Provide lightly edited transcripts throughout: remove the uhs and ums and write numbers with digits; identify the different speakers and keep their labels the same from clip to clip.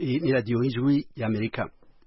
Speaker 1: Iyi ni radiyo y'ijwi y'Amerika.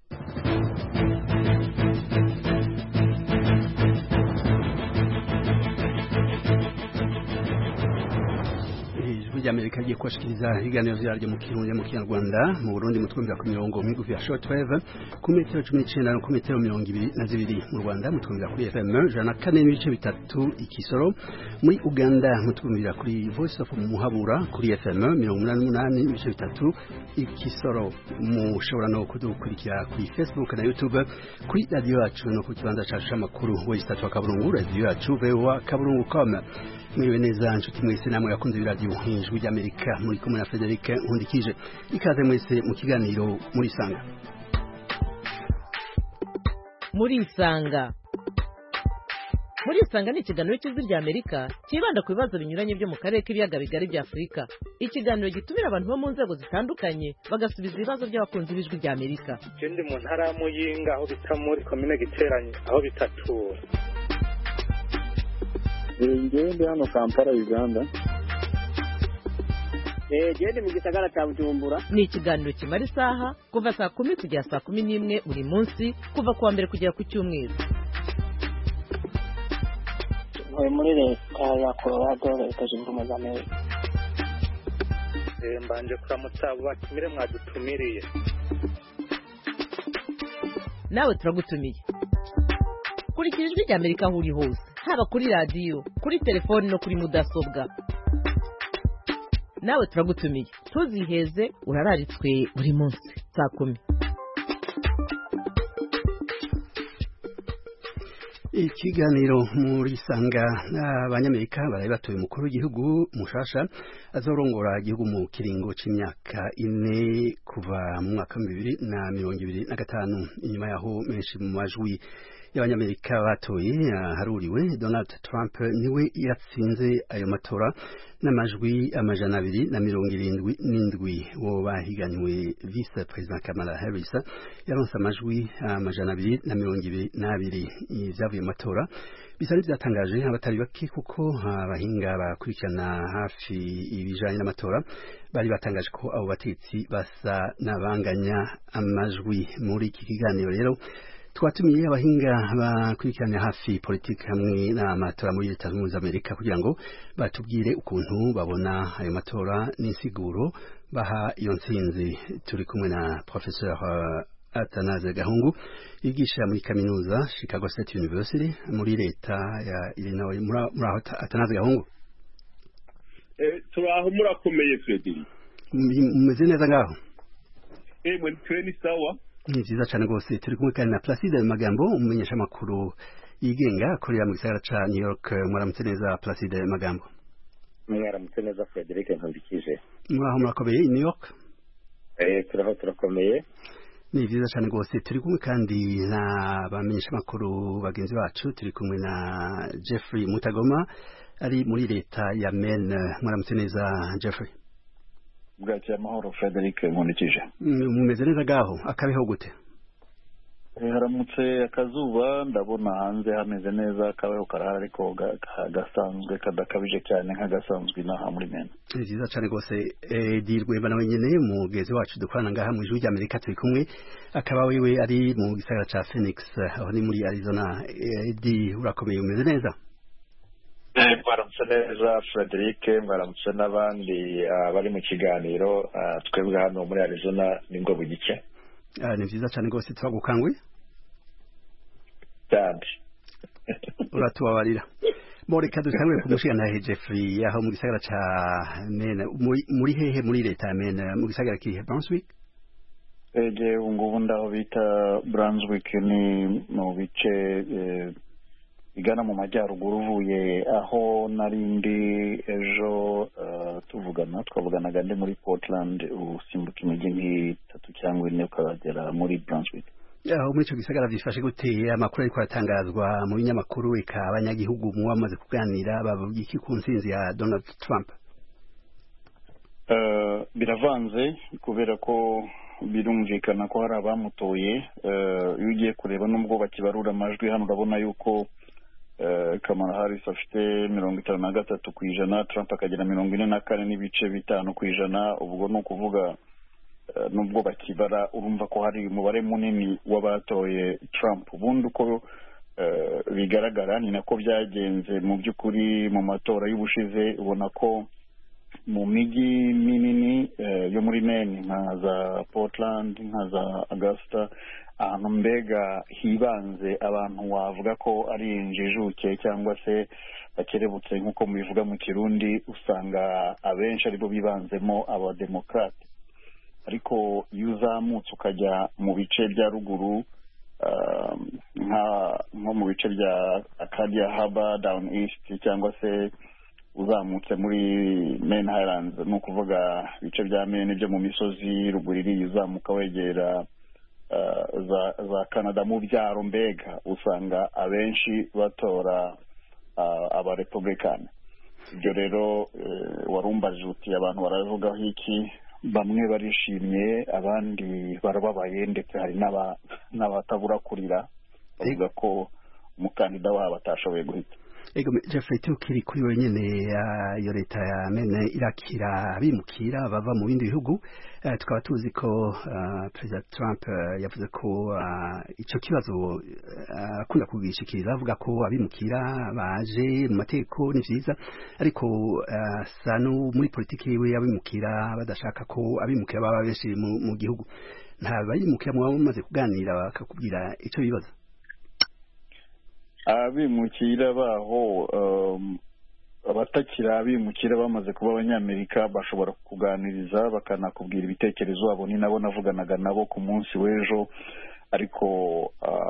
Speaker 1: Amerika giye kwashikiriza higaniro vyaryo mu Kirundi mu Kinyarwanda mu Burundi mu twumvira ku mirongo migufi ya shortwave ku metero 19 no ku metero 22 mu Rwanda mu twumvira kuri FM 104.3 Ikisoro, muri Uganda mu twumvira kuri Voice of Muhabura kuri FM 88.3 Ikisoro. Mushobora no kudukurikira kuri Facebook na YouTube kuri radio yacu no ku kibanza cacu amakuru website wa Kaburungu radio yacu voa.kaburungu.com. Mwiriwe neza nshuti mwese namwe yakunze radio y'ijwi y'Amerika, muri kumwe na Frederic Nkundikije. Ikaze mwese mu kiganiro muri Sanga.
Speaker 2: Muri Sanga ni ikiganiro cy'ijwi ry'Amerika kibanda ku bibazo binyuranye byo mu karere k'ibiyaga bigari bya Afurika. Ikiganiro gitumira abantu bo mu nzego zitandukanye bagasubiza ibibazo by'abakunzi b'ijwi ry'Amerika.
Speaker 3: Ndi mu ntara ya Muyinga aho bita muri komine Giteranye aho bitatura.
Speaker 4: Ngende hano Kampala Uganda.
Speaker 5: Gende mu gisagara cya Bujumbura.
Speaker 2: Ni ikiganiro kimara isaha kuva saa 10 kugera saa 11 buri munsi kuva kuwa mbere kugera ku cyumweru.
Speaker 5: Muri leta ya Colorado leta zunze ubumwe za Amerika.
Speaker 3: Mbanje kuramutsa batumire mwadutumiriye.
Speaker 2: Nawe turagutumiye. Kurikira ijwi ry'Amerika aho uri hose, haba kuri radio, kuri telefone no kuri mudasobwa. Nawe turagutumiye, tuziheze urararitswe buri munsi saa 10.
Speaker 1: Ikiganiro muri Sanga, abanyamerika baraye batoye umukuru w'igihugu mushasha azorongora igihugu mu kiringo c'imyaka 4 kuva mu mwaka wa 2025. Inyuma yaho menshi mu majwi y'abanyamerika batoye haruriwe, Donald Trump niwe yatsinze ayo matora n'amajwi 277. Wo bahiganywe Vice President Kamala Harris yaronse amajwi 222. Ivyavuye mu matora bisa n'ivyatangaje abatari bake, kuko abahinga bakurikirana hafi ibijanye n'amatora bari batangaje ko abo batetsi basa n'abanganya amajwi. Muri iki kiganiro rero twatumiye abahinga bakurikirana hafi politiki hamwe n'amatora muri Leta Zunze Ubumwe za Amerika kugira ngo batubwire ukuntu babona ayo matora n'insiguro baha iyo ntsinzi. Turi kumwe na Professor Atanaze Gahungu yigisha muri kaminuza Chicago State University muri leta ya Illinois. Muraho Atanaze Gahungu?
Speaker 4: Turaho murakomeye Frederic.
Speaker 1: Mumeze neza ngaho?
Speaker 4: Mwe tweni sawa.
Speaker 1: Ni vyiza cyane rwose. Turi kumwe kandi na Placide Magambo, umumenyesha makuru yigenga akorera mu gisagara ca New York. Mwaramutse neza Placide Magambo?
Speaker 6: Mwaramutse neza Frederic Nkundikije.
Speaker 1: Muraho murakomeye i New York?
Speaker 6: Turaho turakomeye.
Speaker 1: Ni vyiza cyane rwose. Turi kumwe kandi na bamenyesha makuru bagenzi bacu. Turi kumwe na Jeffrey Mutagoma ari muri leta ya Maine. Mwaramutse neza Jeffrey?
Speaker 4: Bwacya amahoro Frederic Nkundikije.
Speaker 1: Mumeze neza gaho? Akabeho gute?
Speaker 4: Haramutse akazuba, ndabona hanze hameze neza, akabeho karahari ariko gasanzwe kadakabije cyane nk'agasanzwe inaha muri Maine.
Speaker 1: Ni vyiza cyane rwose. Dirwe bana wenyene mugezi wacu dukorana ngaha mu ijwi ry'Amerika turi kumwe, akaba wewe ari mu gisagara ca Phoenix aho ni muri Arizona. Di urakomeye, umeze neza?
Speaker 6: Mwaramutse neza Frederic, mwaramutse n'abandi bari mu kiganiro. Twebwe hano muri Arizona ningo bugice.
Speaker 1: Ni vyiza cyane rwose, twagukanguye
Speaker 6: cyane.
Speaker 1: Uratubabarira. Reka dutangure kumushikana Jeffrey aho mu gisagara ca Maine. Muri hehe muri leta ya Maine? Mu gisagara kihe? Brunswick?
Speaker 4: Ngubu ndaho bita Brunswick, ni mu bice igana mu majyaruguru uvuye aho narindi ejo twavuganaga ndi muri Portland, usimbuka imijyi nk'itatu cyangwa 4 ukagera muri Brunswick.
Speaker 1: Aho muri ico gisagara vyifashe gute? Amakuru ariko aratangazwa mu binyamakuru, eka abanyagihugu mu bamaze kuganira bavuga iki ku ntsinzi ya Donald Trump?
Speaker 4: Biravanze kubera ko birumvikana ko hari abamutoye. Iyo ugiye kureba nubwo bakibarura amajwi hano urabona yuko Kamala Harris afite 53%, Trump akagira 44 n'ibice 5%. Ubwo no kuvuga nubwo bakibara urumva ko hari umubare munini w'abatoye Trump. Ubundi uko bigaragara ni nako byagenze mu by'ukuri mu matora y'ubushize. Ubona ko mu mijyi minini yo muri Maine nka za Portland, nka za Augusta, ahantu mbega hibanze abantu wavuga ko ari injijuke cyangwa se bakerebutse nk'uko mubivuga mu Kirundi, usanga abenshi aribo bibanzemo abademokrate. Ariko iyo uzamutse ukajya mu bice bya ruguru nko mu bice bya Acadia Harbor down east, cyangwa se uzamutse muri Maine Highlands, ni ukuvuga ibice bya Maine byo mu misozi ruguru iriya uzamuka wegera za Canada mu byaro, mbega usanga abenshi batora abarepublicani. Ibyo rero warumbaje uti abantu baravugaho iki? Bamwe barishimye, abandi barababaye, ndetse hari n'abatabura kurira bavuga ko umukandida wabo atashoboye guhita.
Speaker 1: Ego Jeffrey, tukiri kuri wenyene iyo leta ya Maine irakira abimukira bava mu bindi bihugu, tukaba tuzi ko President Trump yavuze ko ico kibazo akunda kugishikiriza, avuga ko abimukira baje mu mategeko ni vyiza, ariko sano muri politiki yiwe abimukira badashaka ko abimukira baba benshi mu gihugu. Nta bayimukira mu bamaze kuganira bakakubwira ico bibazo?
Speaker 4: Abimukira baho abatakira abimukira bamaze kuba abanyamerika bashobora kuganiriza bakanakubwira ibitekerezo wabo. Ni nabo navuganaga nabo ku munsi w'ejo. Ariko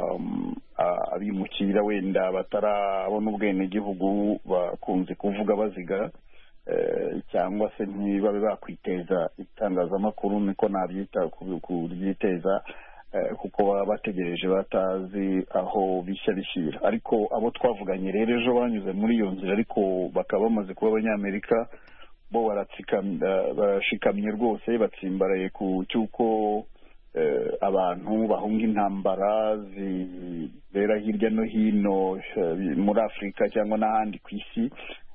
Speaker 4: abimukira wenda batarabona ubwenegihugu bakunze kuvuga baziga, cyangwa se ntibabe bakwiteza itangazamakuru, niko nabyita kuryiteza, kuko baba bategereje batazi aho bishya bishyira. Ariko abo twavuganye rero ejo banyuze muri iyo nzira, ariko bakaba bamaze kuba abanyamerika, bo barashikamye rwose, batsimbaraye ku cyuko abantu bahunga intambara zibera hirya no hino muri Afurika cyangwa n'ahandi ku isi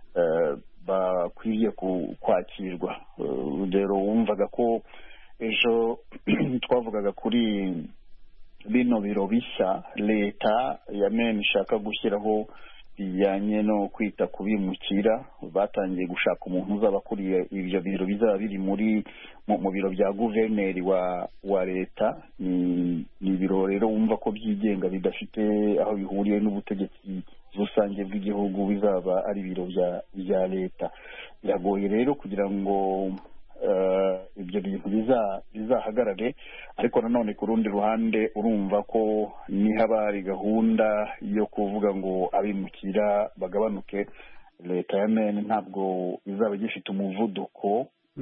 Speaker 4: bakwiriye kwakirwa. Rero wumvaga ko ejo twavugaga kuri bino biro bishya leta ya Maine ishaka gushyiraho bijyanye no kwita ku bimukira. Batangiye gushaka umuntu uzaba kuriye ibyo biro, bizaba biri mu biro bya guverineri wa leta. Ni biro rero wumva ko byigenga, bidafite aho bihuriye n'ubutegetsi rusange bw'igihugu, bizaba ari biro bya leta. Biragoye rero kugira ngo ibyo bintu bizahagarare. Ariko nanone ku rundi ruhande urumva ko nihaba hari gahunda yo kuvuga ngo abimukira bagabanuke, leta ya Maine ntabwo izaba gifite umuvuduko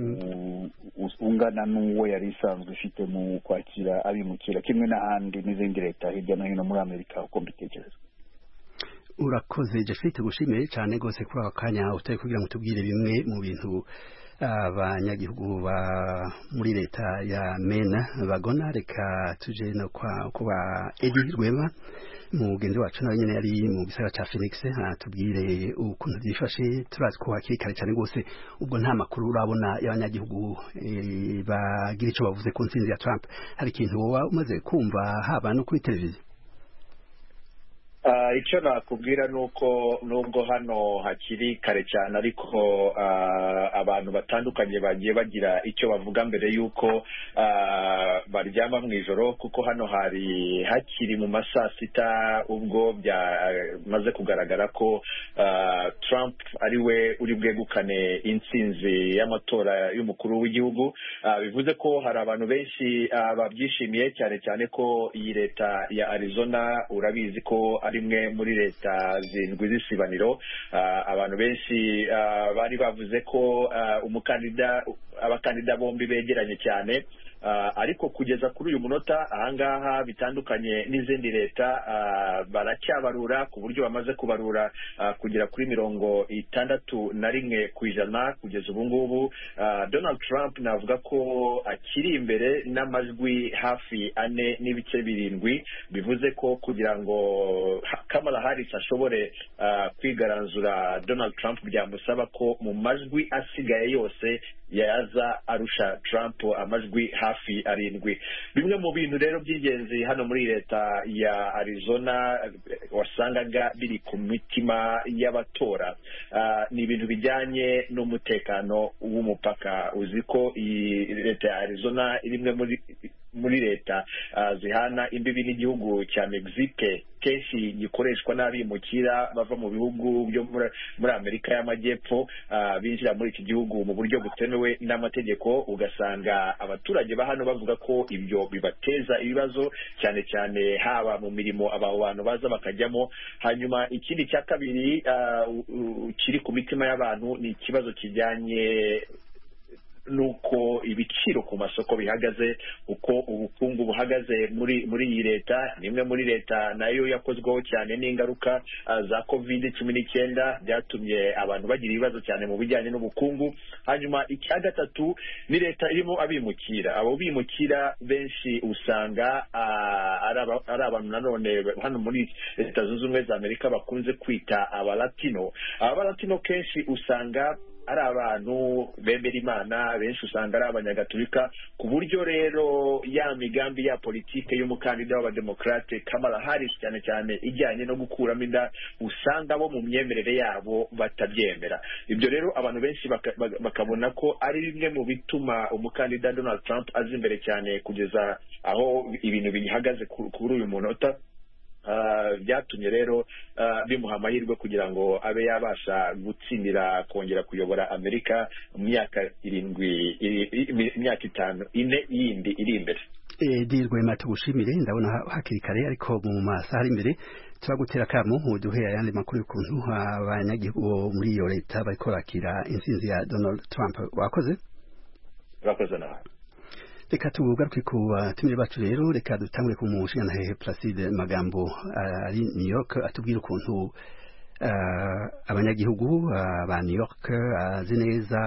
Speaker 4: ungana n'uwo yari isanzwe ifite mu kwakira abimukira, kimwe n'ahandi n'izindi leta hirya no hino muri Amerika uko mbitekereza.
Speaker 1: Urakoze Jeffrey, tugushimiye cyane rwose kuri aka kanya utari kugira ngo tubwire bimwe mu bintu abanyagihugu muri leta ya Maine bagona. Reka tuje no kwa Eddie Rwema, mugenzi wacu nawe nyene yari mu gisagara ca Phoenix, tubwire ukuntu byifashe. Turazi ko hakiri kare cyane rwose, ubwo nta makuru urabona y'abanyagihugu bagira ico bavuze ku ntsinzi ya Trump. Hari ikintu wowe umaze kumva haba no kuri televiziyo?
Speaker 6: Icyo nakubwira nuko nubwo hano hakiri kare cyane, ariko abantu batandukanye bagiye bagira icyo bavuga mbere yuko baryama mu ijoro, kuko hano hari hakiri mu masaa sita ubwo byamaze kugaragara ko Trump ari we uri bwegukane intsinzi y'amatora y'umukuru w'igihugu. Bivuze ko hari abantu benshi babyishimiye, cyane cyane ko iyi leta ya Arizona urabizi ko ari imwe muri leta zindwi z'isibaniro. Abantu benshi bari bavuze ko abakandida bombi begeranye cyane, ariko kugeza kuri uyu munota ahangaha bitandukanye n'izindi leta baracyabarura, ku buryo bamaze kubarura kugera kuri 61% kugeza ubu ngubu. Donald Trump navuga ko akiri imbere n'amajwi hafi 4.7, bivuze ko kugira ngo Kamala Harris ashobore kwigaranzura Donald Trump byamusaba ko mu majwi asigaye yose yaza arusha Trump amajwi hafi 7. Bimwe mu bintu rero by'ingenzi hano muri leta ya Arizona wasangaga biri ku mitima y'abatora ni ibintu bijyanye n'umutekano w'umupaka. Uzi ko iyi leta ya Arizona irimwe muri leta zihana imbibi n'igihugu cya Mexique, kenshi gikoreshwa n'abimukira bava mu bihugu byo muri Amerika y'Amajyepfo binjira muri iki gihugu mu buryo butemewe n'amategeko. Ugasanga abaturage ba hano bavuga ko ibyo bibateza ibibazo cyane cyane haba mu mirimo aba bantu baza bakajyamo. Hanyuma ikindi cya kabiri kiri ku mitima y'abantu ni ikibazo kijyanye nuko ibiciro ku masoko bihagaze, uko ubukungu buhagaze muri iyi leta. Nimwe muri leta nayo yakozweho cyane n'ingaruka za COVID-19 byatumye abantu bagira ibibazo cyane mu bijyanye n'ubukungu. Hanyuma icya gatatu ni leta irimo abimukira. Abo bimukira benshi usanga ari abantu nanone hano muri Leta Zunze Ubumwe za Amerika bakunze kwita abalatino. Abalatino kenshi usanga ari abantu bemera Imana, benshi usanga ari abanyagatolika, ku buryo rero ya migambi ya politike y'umukandida w'abademokrate Kamala Harris cyane cyane ijyanye no gukuramo inda usanga bo mu myemerere yabo batabyemera. Ibyo rero abantu benshi bakabona ko ari bimwe mu bituma umukandida Donald Trump aza imbere cyane kugeza aho ibintu bihagaze kuri uyu munota. Byatumye rero bimuha amahirwe kugira ngo abe yabasha gutsindira kongera kuyobora Amerika mu myaka 5 yindi iri imbere.
Speaker 1: Dirwema tugushimire, ndabona hakiri kare ariko mu masaha ari imbere turagutera kamo muduhera yandi makuru y'ukuntu abanyagihugu muri iyo leta bariko bakira intsinzi ya Donald Trump. Wakoze
Speaker 6: nawe.
Speaker 1: Reka tugaruke ku batumire bacu rero, reka dutangure ku mushingantahe Placide Magambo ari New York atubwira ukuntu abanyagihugu ba New York azi neza,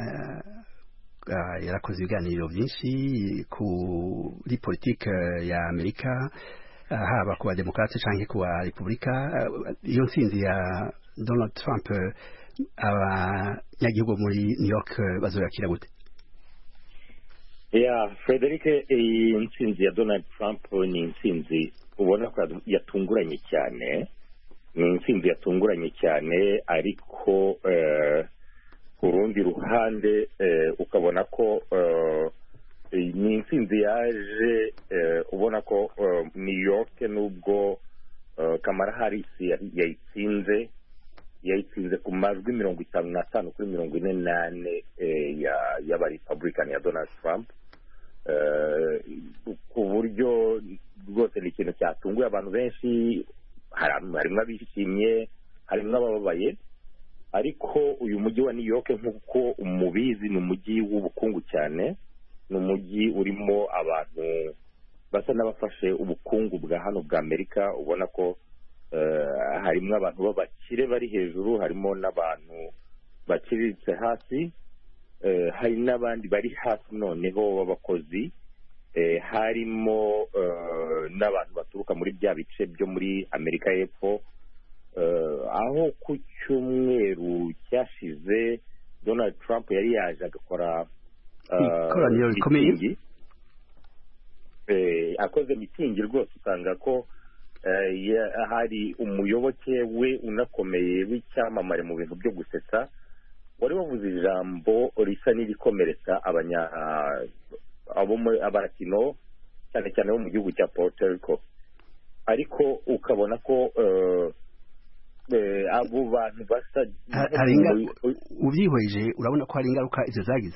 Speaker 1: yarakoze ibiganiro byinshi kuri politike ya Amerika, haba ku bademokrate canke ku ba Republika. Iyo ntsinzi ya Donald Trump abanyagihugu muri New York bazoyakira gute?
Speaker 7: Frederic, iyi ntsinzi ya Donald Trump ni intsinzi ubona ko yatunguranye cyane, ni intsinzi yatunguranye cyane, ariko ku rundi ruhande ukabona ko ni intsinzi yaje ubona ko New York nubwo Kamala Harris yayitsinze ku majwi 55 kuri 48 y'aba Republican ya Donald Trump, ku buryo rwose ni ikintu cyatunguye abantu benshi. Harimo abishimye, harimo abababaye, ariko uyu mujyi wa New York nk'uko umubizi ni umujyi w'ubukungu cyane, ni umujyi urimo abantu basa n'abafashe ubukungu bwa hano bwa Amerika. ubona ko harimo abantu b'abakire bari hejuru, harimo n'abantu bakiritse hasi, hari n'abandi bari hasi noneho b'abakozi, harimo n'abantu baturuka muri bya bice byo muri Amerika y'Epfo. Aho ku cyumweru cyashize Donald Trump yari yaje agakora mitingi, akoze mitingi rwose usanga ko hari umuyoboke we unakomeye w'icyamamare mu bintu byo gusetsa, wari wavuze ijambo risa n'irikomeretsa abaratino cyane cyane bo mu gihugu cya Puerto Rico, ariko ukabona ko abo bantu basa
Speaker 1: ubyihweje urabona ko hari ingaruka izo zagize.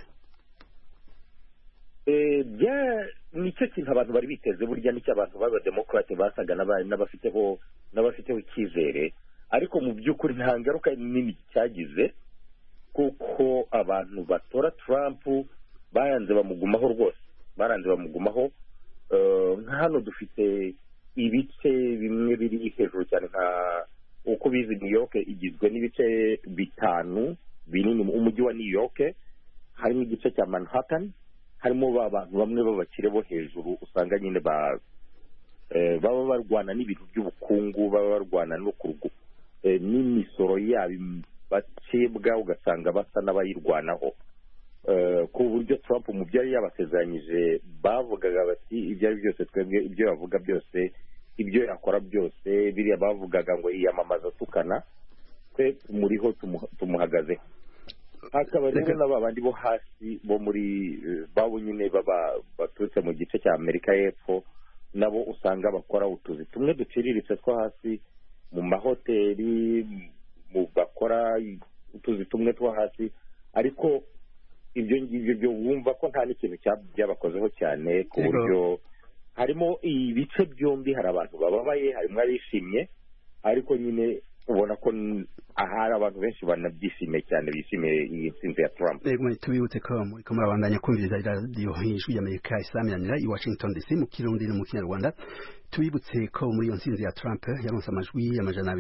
Speaker 7: Nicyo kintu abantu bari biteze, burya nicyo abantu b'abademokrate basaga n'abafiteho icyizere, ariko mu by'ukuri nta ngaruka nini cyagize, kuko abantu batora Trump baranze bamugumaho rwose, nka hano dufite ibice bimwe biri hejuru cyane, nka uko bizi New York igizwe n'ibice 5 binini. Umujyi wa New York harimo igice cya Manhattan, harimo abantu bamwe b'abakire bo hejuru usanga nyine baba barwana n'ibintu by'ubukungu, baba barwana no n'imisoro yabo bacibwa, ugasanga basa n'abayirwanaho. ku buryo Trump mu byo yari yabasezeranyije bavugaga bati ibyo ari byose twebwe ibyo yavuga byose ibyo yakora byose biriya bavugaga ngo yiyamamaza tukana twe tumuriho tumuhagaze. Hakaba rero n'abandi bo hasi bo muri babo nyine baturutse mu gice cya Amerika y'Epfo nabo usanga bakora utuzi tumwe duciriritse two hasi mu mahoteli mu bakora utuzi tumwe two hasi, ariko ibyo ngibyo byo wumva ko nta n'ikintu byabakozeho cyane ku buryo harimo ibice byombi, hari abantu bababaye harimo abishimye, ariko nyine ubona ko ahari abantu benshi banabyishimiye cyane, bishimiye iyi ntsinzi ya Trump.
Speaker 1: Tubibutse ko muriko murabandanya kumviriza radiyo y'ijwi y'Amerika isaminanira i Washington DC mu Kirundi no mu Kinyarwanda. Tubibutse ko muri iyo ntsinzi ya Trump yaronse amajwi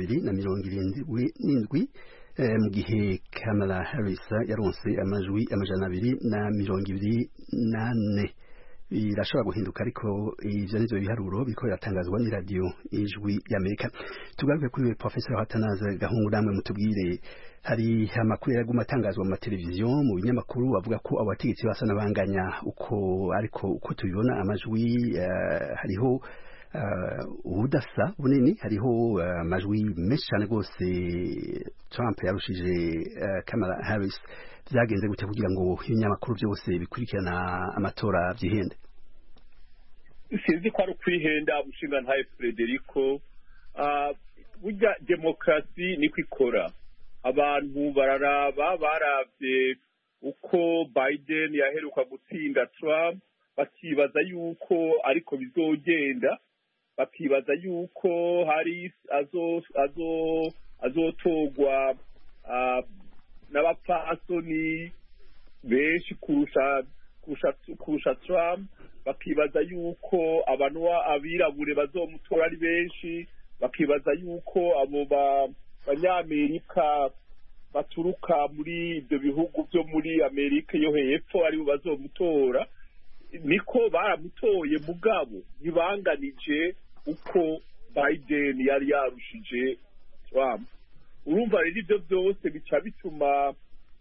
Speaker 1: 277 mu gihe Kamala Harris yaronse amajwi 224. Birashobora guhinduka, ariko ivyo nivyo biharuro biriko biratangazwa ni radiyo y'ijwi y'Amerika. Tugaruke kuri Professor Atanaze Gahungu, namwe mutubwire, hari amakuru yaguma atangazwa mu mateleviziyo mu binyamakuru bavuga ko abategetsi basa n'abanganya, ariko uko tubibona amajwi hariho ubudasa bunini, hariho amajwi menshi cyane rwose Trump yarushije Kamala Harris. Byagenze gute kugira ngo ibinyamakuru byose bikurikirana amatora byihende?
Speaker 8: Sinzi ko ari ukwihenda umushinga ntaye Frederico. Burya demokarasi niko ikora, abantu baravye uko Biden yaheruka gutsinda Trump bakibaza yuko ariko bizogenda, bakibaza yuko Harris azotogwa n'abapfasoni benshi kurusha Trump, bakibaza yuko abirabure bazomutora ari benshi, bakibaza yuko abo banyamerika baturuka muri ibyo bihugu byo muri Amerika yo hepfo aribo bazomutora. Niko baramutoye, mugabo ntibanganije uko Biden yari yarushije Trump. Urumva rero ibyo byose bica bituma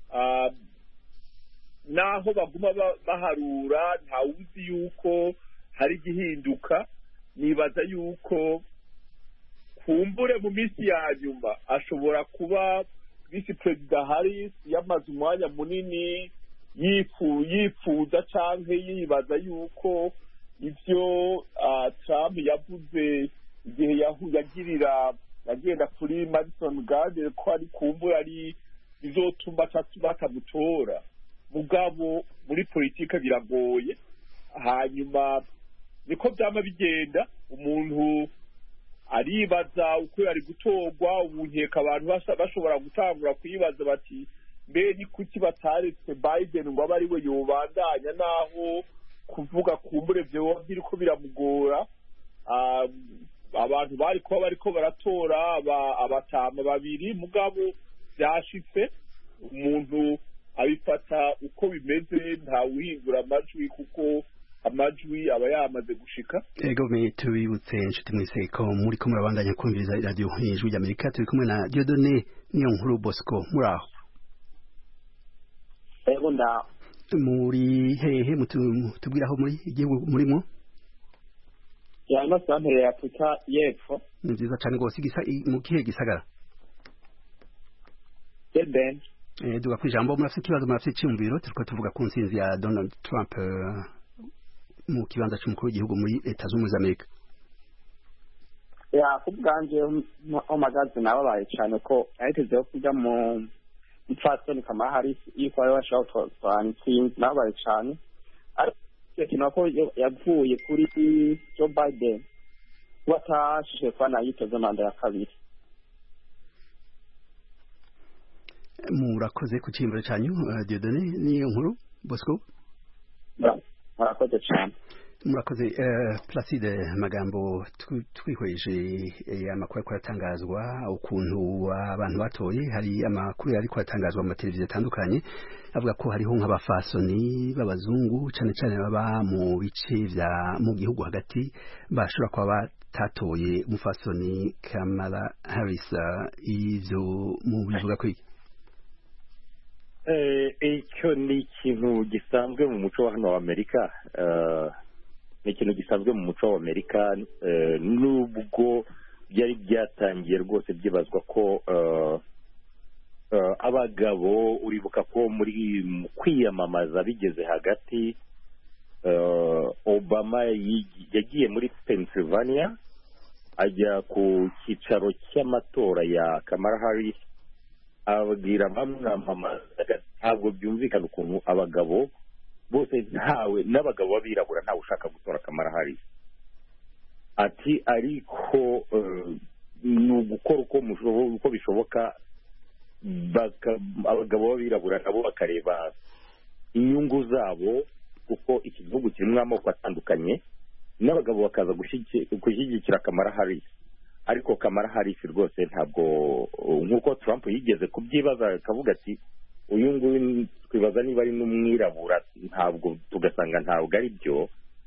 Speaker 8: naho baguma baharura ntawuzi yuko hari igihinduka. Nibaza yuko kumbure mu minsi ya nyuma ashobora kuba Vice President Harris yamaze umwanya munini yifuza canke yibaza yuko ivyo Trump yavuze igihe yagenda kuri Madison Garden ko ari kumbura ari bizotuma batamutora. Mugabo muri politika biragoye, hanyuma niko byama bigenda, umuntu aribaza uko yari gutorwa. Ubunkeka abantu bashobora gutangura kuyibaza bati mbe ni kuki bataretse Biden ngo abe ari we yobandanya, naho kuvuga kumbure vyoba biriko biramugora. Abantu bariko baratora abatama babiri, mugabo byashitse umuntu abifata uko bimeze, ntawuhindura amajwi kuko amajwi aba yamaze gushika.
Speaker 1: Ego tubibutse inshuti mwese ko muriko murabandanya kumviriza radiyo y'ijwi y'Amerika. Turi kumwe na Dieudonné Niyonkuru Bosco. Muraho?
Speaker 5: Ego ndaho.
Speaker 1: Muri hehe mutubwiraho muri igihugu murimo?
Speaker 5: Ino santere ya Afurika y'Epfo.
Speaker 1: Ni nziza cyane rwose. Mu kihe gisagara?
Speaker 5: Durban.
Speaker 1: Duga ku ijambo. Murafite ikibazo, murafite icyumviro? Turiko tuvuga ku ntsinzi ya Donald Trump mu kibanza cy'umukuru w'igihugu muri Leta Zunze Ubumwe za Amerika.
Speaker 5: Kubwanje omagazi nababaye cyane ko ahitezeho kujya mu mfasoni Kamala Harris yuko ari washaka intsinzi. Nababaye cyane, ariko ikintu ko yavuye kuri Joe Biden watashije kwana yitoza manda ya kabiri.
Speaker 1: Murakoze ku cyimviro cyanyu Dieudonné Niyonkuru Bosco.
Speaker 5: Murakoze cyane.
Speaker 1: Murakoze. Placide Magambo, twihweje amakuru ariko aratangazwa ukuntu abantu batoye, hari amakuru ariko aratangazwa mu mateleviziyo atandukanye avuga ko hariho nk'abafasoni b'abazungu cyane cyane baba mu bice mu gihugu hagati bashobora kuba batatoye umufasoni Kamala Harris. Ivyo mu bivuga ko iki?
Speaker 7: icyo ni ikintu gisanzwe mu muco wa hano wa Amerika. Ni ikintu gisanzwe mu muco wa Amerika, nubwo byari byatangiye rwose byibazwa ko abagabo, uribuka ko muri kwiyamamaza bigeze hagati, Obama yagiye muri Pennsylvania ajya ku cyicaro cy'amatora ya Kamala Harris, ababwira bamwamamaza, ntabwo byumvikana ukuntu abagabo bose n'abagabo b'abirabura ntawe ushaka gutora Kamala Harris. Ati ariko ni ugukora uko bishoboka, abagabo b'abirabura nabo bakareba inyungu zabo, kuko iki gihugu kirimo amoko atandukanye, n'abagabo bakaza gushyigikira Kamala Harris. Ariko Kamala Harris rwose ntabwo, nk'uko Trump yigeze kubyibaza akavuga ati uyu nguyu twibaza niba ari n'umwirabura, ntabwo tugasanga ntabwo ari byo.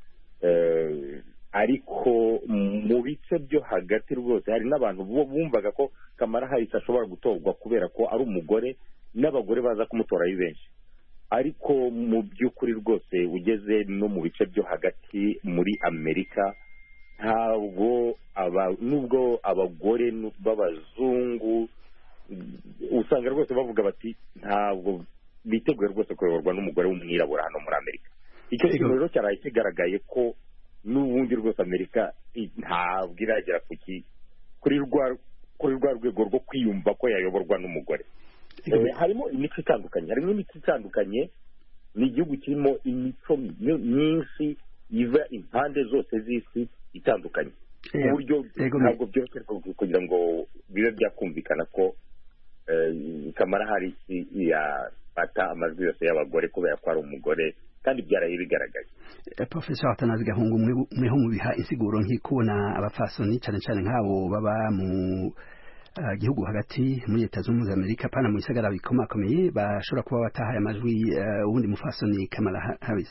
Speaker 7: Ariko mu bice byo hagati rwose hari n'abantu bumvaga ko Kamala Harris ashobora gutorwa kubera ko ari umugore, n'abagore baza kumutora ari benshi. Ariko mu by'ukuri rwose ugeze no mu bice byo hagati muri Amerika, ntabwo nubwo abagore b'abazungu usanga rwose bavuga bati ntabwo biteguye rwose kuyoborwa n'umugore w'umwirabura hano muri Amerika. Icyo kintu rero cyaraye kigaragaye ko n'ubundi rwose Amerika ntabwo iragera kuri rwa rwego rwo kwiyumva ko yayoborwa n'umugore. Harimo imico itandukanye, ni igihugu kirimo imico myinshi iva impande zose z'isi itandukanye, ku buryo ntabwo byoroshye kugira ngo bibe byakumvikana ko Kamala Harris yafata amajwi yose y'abagore kubera ko ari umugore, kandi byaraye bigaragaye.
Speaker 1: Professor Atanazi Gahungu, mweho mubiha insiguro nk'ikubona abafasoni cyane cyane nk'abo baba mu gihugu hagati muri Leta Zunze Ubumwe za Amerika, pana mu isagara bikomakomeye, bashobora kuba batahaye amajwi ubundi mufasoni Kamala Harris.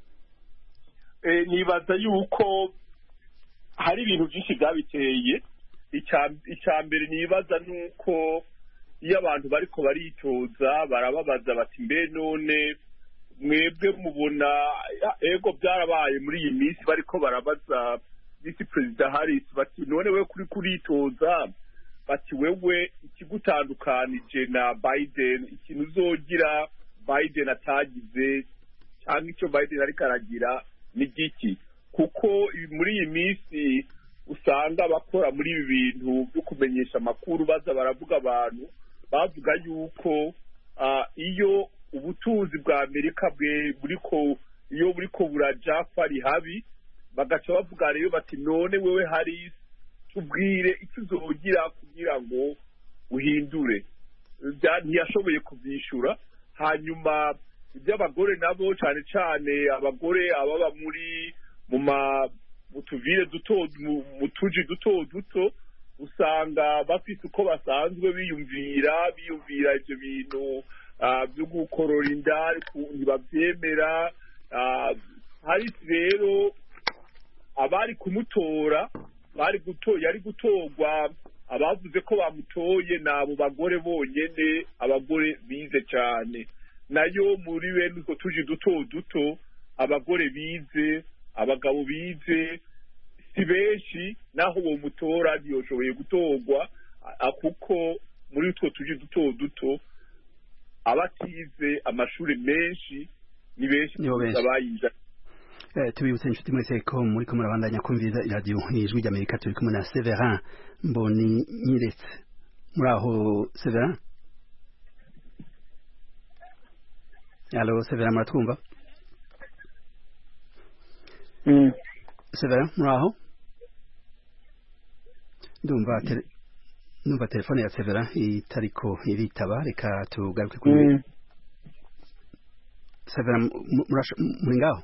Speaker 8: Nibaza yuko hari ibintu byinshi byabiteye. Icya mbere nibaza nuko iyo abantu bariko baritoza barababaza bati mbe none mwebwe mubona, ego byarabaye muri iyi minsi bariko barabaza Vice President Harris bati none we kuri kuritoza, bati wewe ikigutandukanije na Biden, ikintu uzogira Biden atagize cyangwa icyo Biden ariko aragira ni giki? Kuko muri iyi minsi usanga bakora muri ibi bintu byo kumenyesha amakuru baza baravuga abantu bavuga yuko iyo ubutunzi bwa Amerika iyo buriko buraja ari habi, bagaca bavuga rero bati none wewe Harris tubwire icyo uzogira kugira ngo uhindure. Ntiyashoboye kubyishura. Hanyuma iby'abagore nabo cyane cyane abagore ababa mu tuvire mu tuji duto usanga bafite uko basanzwe biyumvira ibyo bintu byo gukorora inda, ntibabyemera. Harris rero abari kumutora yari gutorwa, abavuze ko bamutoye n'abo bagore bonyene, abagore bize cyane. Nayo muri bene utwo tuji duto abagore bize, abagabo bize si benshi, naho uwo mutora ntiyoshoboye gutorwa, kuko muri utwo tuji duto abatize amashuri menshi ni benshi abayize.
Speaker 1: Tubibutse inshuti mwese ko muri ko murabandanya kumviriza radio Ijwi ry'Amerika. Turi kumwe na Severin Mboni Nyiretse. Muraho Severin? Allo Severin, muratwumva? Severin, muraho? Ndumva telefone ya Severin itariko iritaba, reka tugaruke kuri Severin. Muri ngaho?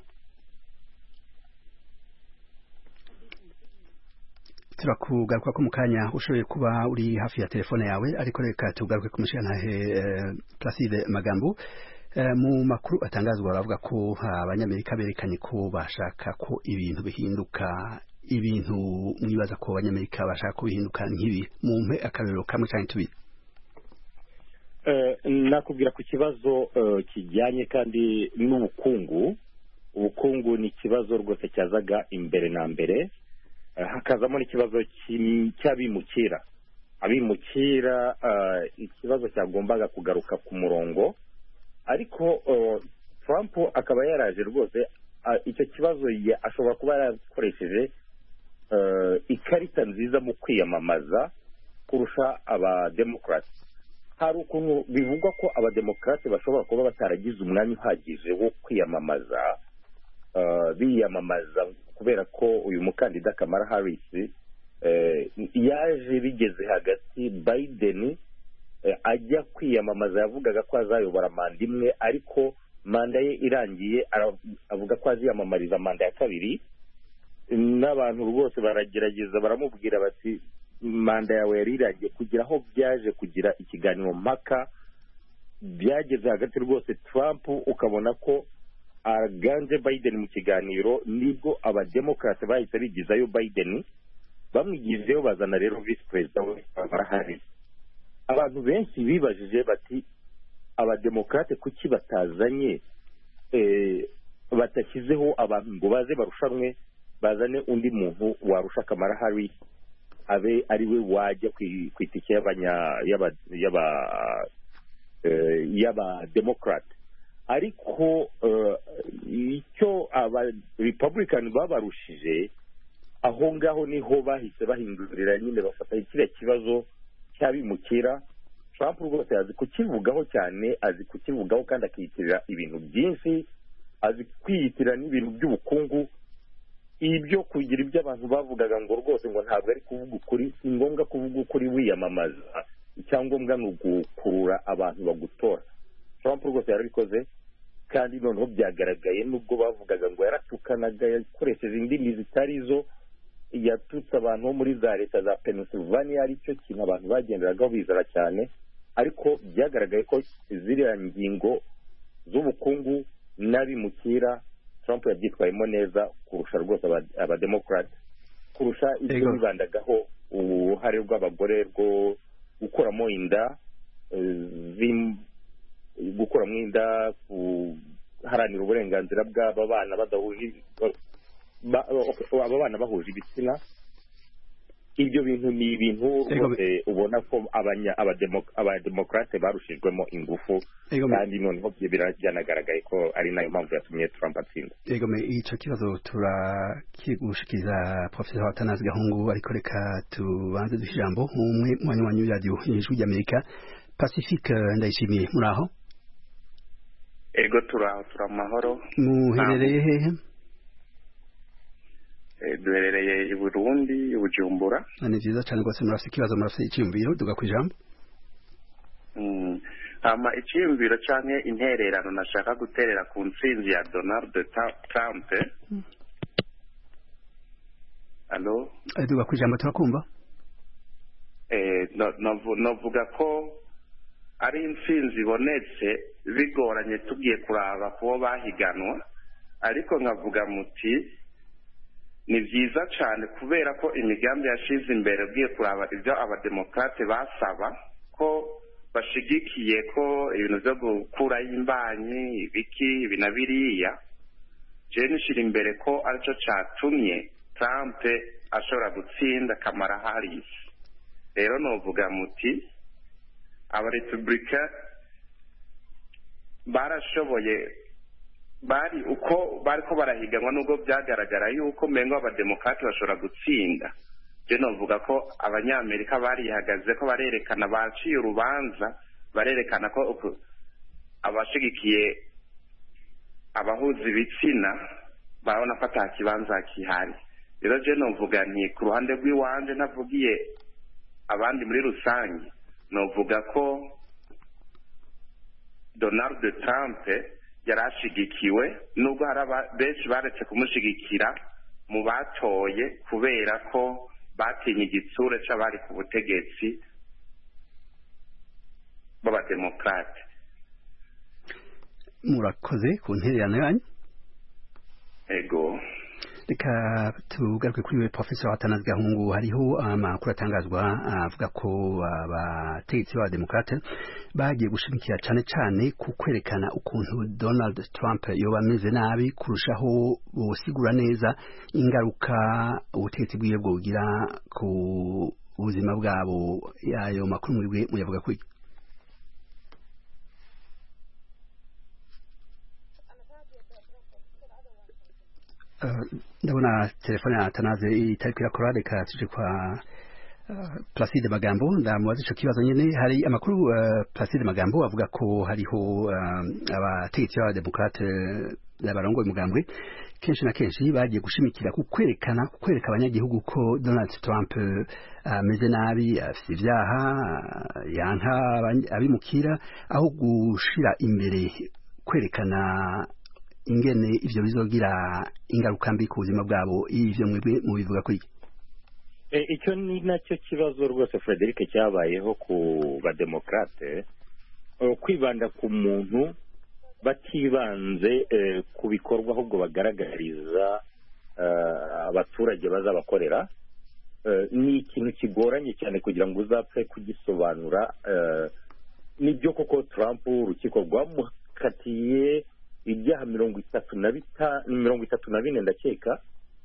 Speaker 1: turakugaruka ko mu kanya ushoboye kuba uri hafi ya telefone yawe, ariko reka tugaruke ku mushyiranahe Placide Magambo. Mu makuru atangazwa baravuga ko abanyamerika berekanye ko bashaka ko ibintu bihinduka. Ibintu mwibaza ko abanyamerika bashaka ko bihinduka nk'ibi? Mumpe akarero kamwe cyane tubiri.
Speaker 7: nakubwira ku kibazo kijyanye kandi n'ubukungu. Ubukungu ni ikibazo rwose cyazaga imbere na mbere, hakazamo n'ikibazo cy'abimukira. Abimukira ikibazo cyagombaga kugaruka ku murongo, ariko Trump akaba yaraje rwose icyo kibazo ashobora kuba yarakoresheje ikarita nziza mu kwiyamamaza kurusha abademokarate. Hari ukuntu bivugwa ko abademokarate bashobora kuba bataragize umwanya uhagije wo kwiyamamaza, biyamamaza kubera ko uyu mukandida Kamala Harris yaje bigeze hagati. Biden ajya kwiyamamaza yavugaga ko azayobora manda imwe, ariko manda ye irangiye avuga ko aziyamamariza manda ya kabiri. N'abantu rwose baragerageza baramubwira bati manda yawe yari irangiye, kugira aho byaje kugira ikiganiro mpaka byageze hagati rwose. Trump ukabona ko aganje Biden mu kiganiro, nibwo abademokarate bahise bigizayo Biden, bamwigizeyo bazana rero vice perezida we Kamala Harris. Abantu benshi bibajije bati abademokarate kuki batazanye batashyizeho abantu ngo baze barushanwe, bazane undi muntu warusha Kamala Harris abe ari we wajya ku itike y'abademokarate. Ariko icyo aba Republican babarushije aho ngaho niho bahise bahindurira nyine, bafata kiriya kibazo cy'abimukira. Trump rwose azi kukivugaho cyane, azi kukivugaho kandi akiyitirira ibintu byinshi, azi kwiyitirira n'ibintu by'ubukungu. Ibyo kugira ibyo abantu bavugaga ngo rwose ngo ntabwo ari kuvuga ukuri, si ngombwa kuvuga ukuri wiyamamaza, icyangombwa ni ugukurura abantu bagutora. Trump rwose yarabikoze, kandi noneho byagaragaye nubwo bavugaga ngo yaratukanaga, yakoresheje indimi zitari zo, yatutse abantu bo muri za leta za Pennsylvania, aricyo kintu abantu bagenderagaho bizara cyane. Ariko byagaragaye ko ziriya ngingo z'ubukungu n'abimukira Trump yabyitwayemo neza kurusha rwose abademokarate, kurusha ibyo bibandagaho uruhare rw'abagore rwo gukuramo inda, guharanira uburenganzira bw'aba bana badahuje, aba bana bahuje ibitsina. Ibyo bintu ni ibintu rwose ubona ko abademokarate barushijwemo ingufu, kandi noneho byanagaragaye ko ari nayo mpamvu yatumye Trump atsinda.
Speaker 1: Icyo kibazo turakigushikiriza Professor Atanazi Gahungu, ariko reka tubanze duhe ijambo umwe mu banywanyi b'iradiyo Ijwi ry'Amerika. Pacifique Ndayishimiye, muri aho?
Speaker 9: Ego turaho, turamahoro.
Speaker 1: Muherereye hehe?
Speaker 9: Duherereye i Burundi, i Bujumbura.
Speaker 1: Ni byiza cyane rwose. Murafite ikibazo, murafite icyiyumviro, duga ku ijambo.
Speaker 9: Icyiyumviro cyane intererano nashaka guterera ku ntsinzi ya Donald Trump. Allo?
Speaker 1: Duga ku ijambo, turakumva.
Speaker 9: Navuga ko ari intsinzi ibonetse bigoranye tugiye kuraba kubo bahiganwa, ariko nkavuga muti ni byiza cyane kubera ko imigambi yashize imbere ugiye kuraba ibyo abademokarate basaba ko bashigikiye ko ibintu byo gukuraho imbanyi ibiki ibi na biriya. Je nishira imbere ko aricyo cyatumye Trump ashobora gutsinda Kamala Harris. Rero novuga muti abarepublika barashoboye, bari uko bariko barahiganwa, nubwo byagaragara yuko mengo abademokarate bashobora gutsinda. Je novuga ko abanyamerika barihagaze ko barerekana, baciye urubanza, barerekana ko abashigikiye abahuza ibitsina barabona ko ata kibanza kihari. Rero je novuga nti ku ruhande rw'iwanje ntavugiye abandi muri rusange, novuga ko Donald Trump yarashigikiwe, nubwo hari benshi baretse kumushigikira mu batoye kubera ko batinye igitsure c'abari ku butegetsi b'abademokarate.
Speaker 1: Murakoze ku ntererano yanyu.
Speaker 9: Ego.
Speaker 1: reka tugaruke kuri we Professor Atanazi Gahungu. Hariho amakuru atangazwa avuga ko abategetsi ba Democrate bagiye gushimikira cyane ku kwerekana ukuntu Donald Trump yoba ameze nabi kurushaho bosigura neza ingaruka ubutegetsi bwiwe bwogira ku ubuzima bwabo. Yayo makuru mwebwe muyavuga kuri ndabona telefone ya Atanaze itariko irakora, reka tuje kwa Placide Magambo ndamubaza ico kibazo nyene. Hari amakuru Placide Magambo avuga ko hariho abategetsi ba Democrate n'abarongoye umugambwe kenshi na kenshi bagiye gushimikira kwereka abanyagihugu ko Donald Trump ameze nabi, afite ibyaha, yanka abimukira, aho gushira imbere kwerekana ingene ivyo bizogira ingaruka mbi ku buzima bwabo. Ivyo mwebwe mubivuga kuri
Speaker 7: icyo ni nacyo kibazo rwose Frederic cyabayeho ku bademokrate, kwibanda ku muntu batibanze ku bikorwa ahubwo bagaragariza abaturage bazabakorera. Ni ikintu kigoranye cyane kugira ngo uzapfe kugisobanura. Nibyo koko Trump urukiko rwamukatiye ibyaha 34 ndakeka,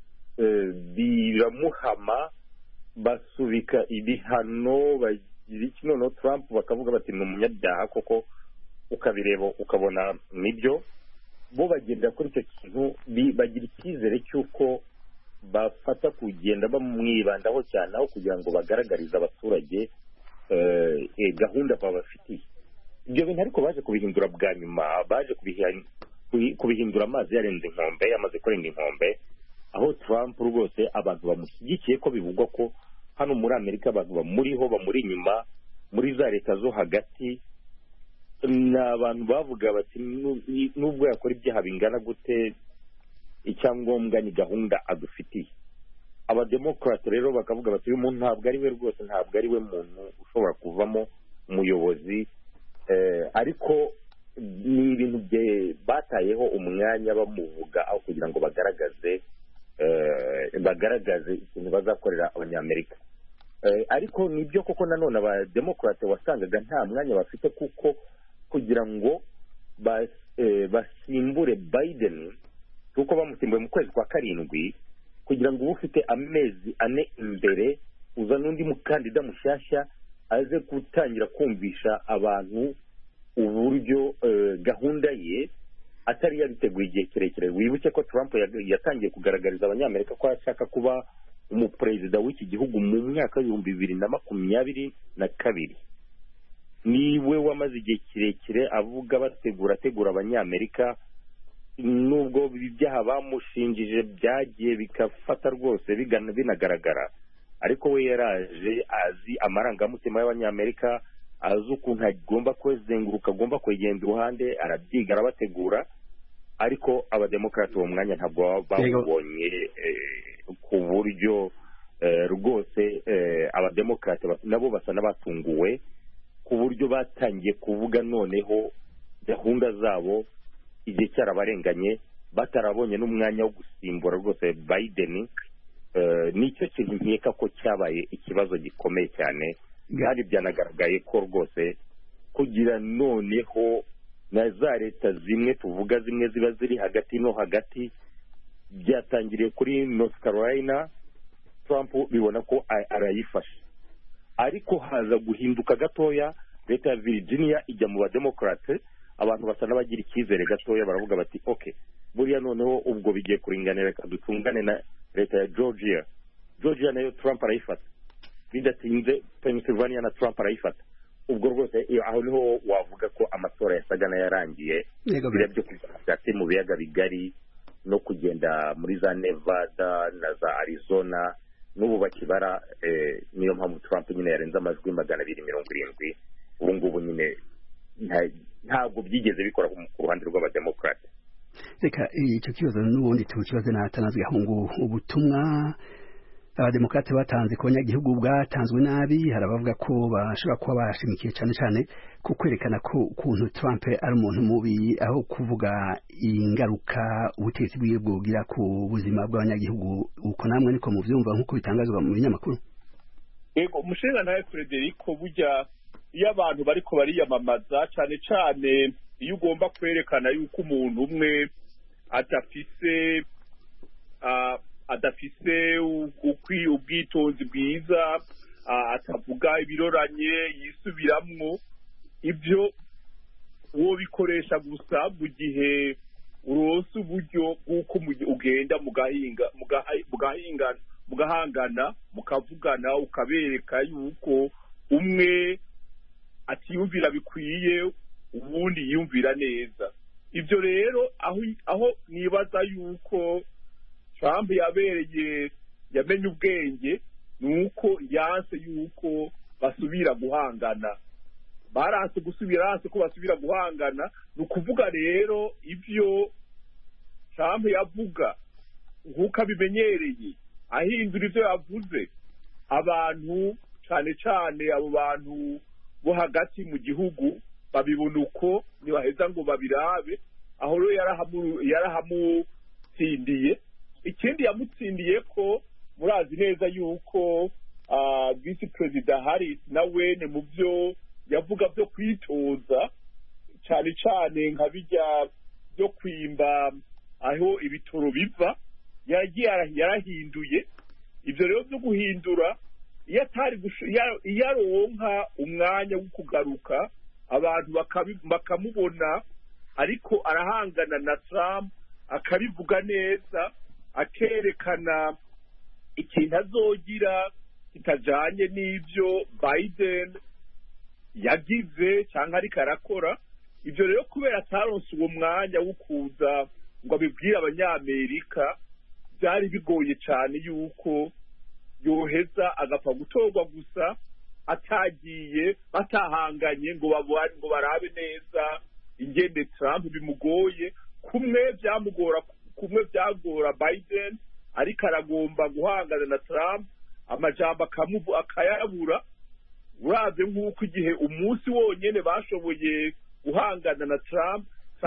Speaker 7: biramuhama basubika ibihano bagira iki. Noneho Trump bakavuga bati ni umunyabyaha koko, ukabireba ukabona nibyo. Bo bagenda kuri icyo kintu, bagira icyizere cy'uko bafata kugenda bamwibandaho cyane aho kugira ngo bagaragarize abaturage gahunda babafitiye. Ibyo bintu ariko baje kubihindura bwa nyuma, baje kubihindura amazi yarenze inkombe, yamaze kurenga inkombe, aho Trump rwose abantu bamushyigikiye ko bivugwa ko hano muri Amerika abantu bamuri inyuma muri za leta zo hagati. Ni abantu bavuga bati nubwo yakora ibyaha bingana gute, icyangombwa ni gahunda adufitiye. Abademokrate rero bakavuga bati uyu muntu ntabwo ari we rwose, ntabwo ari we muntu ushobora kuvamo umuyobozi. Ariko ni ibintu batayeho umwanya bamuvuga aho kugira ngo bagaragaze ikintu bazakorera abanyamerika. Ariko nibyo koko nanone abademokrate wasangaga nta mwanya bafite kuko kugira ngo basimbure Biden, kuko bamusimbuye mu kwezi kwa karindwi, kugira ngo ufite amezi 4 imbere uza n'undi mukandida mushyashya aze gutangira kumvisha abantu uburyo gahunda ye atari yabiteguye igihe kirekire. Wibuke ko Trump yatangiye kugaragariza abanyamerika ko ashaka kuba umuperezida w'iki gihugu mu mwaka w'2022. Niwe wamaze igihe kirekire avuga bategura abanyamerika, nubwo ibyaha bamushinjije byagiye bikafata rwose binagaragara, ariko we yaraje azi amarangamutima y'abanyamerika, azi ukuntu agomba kwezenguruka, agomba kwegenda uruhande, arabyiga arabategura. Ariko abademokrate uwo mwanya ntabwo bawubonye ku buryo rwose abademokrate nabo basa n'abatunguwe ku buryo batangiye kuvuga noneho gahunda zabo igihe cyarabarenganye, batarabonye n'umwanya wo gusimbura rwose Biden. Nicyo kintu nkeka ko cyabaye ikibazo gikomeye cyane, kandi byanagaragaye ko rwose kugira noneho na za leta zimwe tuvuga zimwe ziba ziri hagati no hagati, byatangiriye kuri North Carolina, Trump bibona ko arayifasha, ariko haza guhinduka gatoya, leta ya Virginia ijya mu bademokrate, abantu basa n'abagira icyizere gatoya, baravuga bati okay, buriya noneho ubwo bigiye kuringanira, reka dutungane na leta ya Georgia nayo Trump arayifata, bidatinze Pennsylvania na Trump arayifata. Ubwo rwose aho niho wavuga ko amatora yasaga n'ayarangiye, birebye hagati mu biyaga bigari no kugenda muri za Nevada na za Arizona, n'ubu bakibara. Niyo mpamvu Trump nyine yarenze amajwi 270. ubu ngubu nyine ntabwo byigeze bikora ku ruhande rw'abademokrate.
Speaker 1: Reka icyo kibazo n'ubundi tukibaze na Atanazi Gahungu. Ubutumwa abademokrate batanze ku banyagihugu bwatanzwe nabi hari abavuga ko bashobora kuba bashimikiye cyane cyane ku kwerekana ko ukuntu Trump ari umuntu mubi aho kuvuga ingaruka ubutegetsi bwiwe bwogira ku buzima bw'abanyagihugu uko namwe niko muvyumva nk'uko bitangazwa mu binyamakuru.
Speaker 8: Yego umushinga nawe Frederico burya iyo abantu bariko bariyamamaza cyane cyane iyo ugomba kwerekana yuko umuntu umwe adafise ubwitonzi bwiza atavuga ibiroranye yisubiramwo ibyo uwo bikoresha gusa mu gihe uronse uburyo bw'uko ugenda mugahangana mukavugana ukabereka yuko umwe atiyumvira bikwiye ubundi yiyumvira neza. Ibyo rero aho nibaza yuko Trump yamenye ubwenge nuko yanse yuko basubira guhangana, baranse ko basubira guhangana. Ni ukuvuga rero ibyo Trump yavuga nk'uko abimenyereye ahindura ibyo yavuze, abantu cyane cyane abo bantu bo hagati mu gihugu babibona uko ntibaheza ngo babirabe. Aho rero yarahamutsindiye. Ikindi yamutsindiye ko murazi neza yuko Vice President Harris nawe ni mu byo yavuga byo kwitoza cyane cyane nka bijya byo kwimba aho ibitoro biva yarahinduye. Ibyo rero byo guhindura iyo aronka umwanya wo kugaruka abantu bakamubona ariko arahangana na Trump akabivuga neza akerekana ikintu azogira kitajanye n'ibyo Biden yagize cyangwa ariko arakora. Ibyo rero kubera ataronse uwo mwanya wo kuza ngo abibwire abanyamerika byari bigoye cyane yuko yoheza agapfa gutorwa gusa atagiye batahanganye ngo barabe neza ingende Trump bimugoye. Kumwe byagora Biden ariko aragomba guhangana na Trump amajambo akayabura. Uraze nk'uko igihe umunsi wonyene bashoboye guhangana na Trump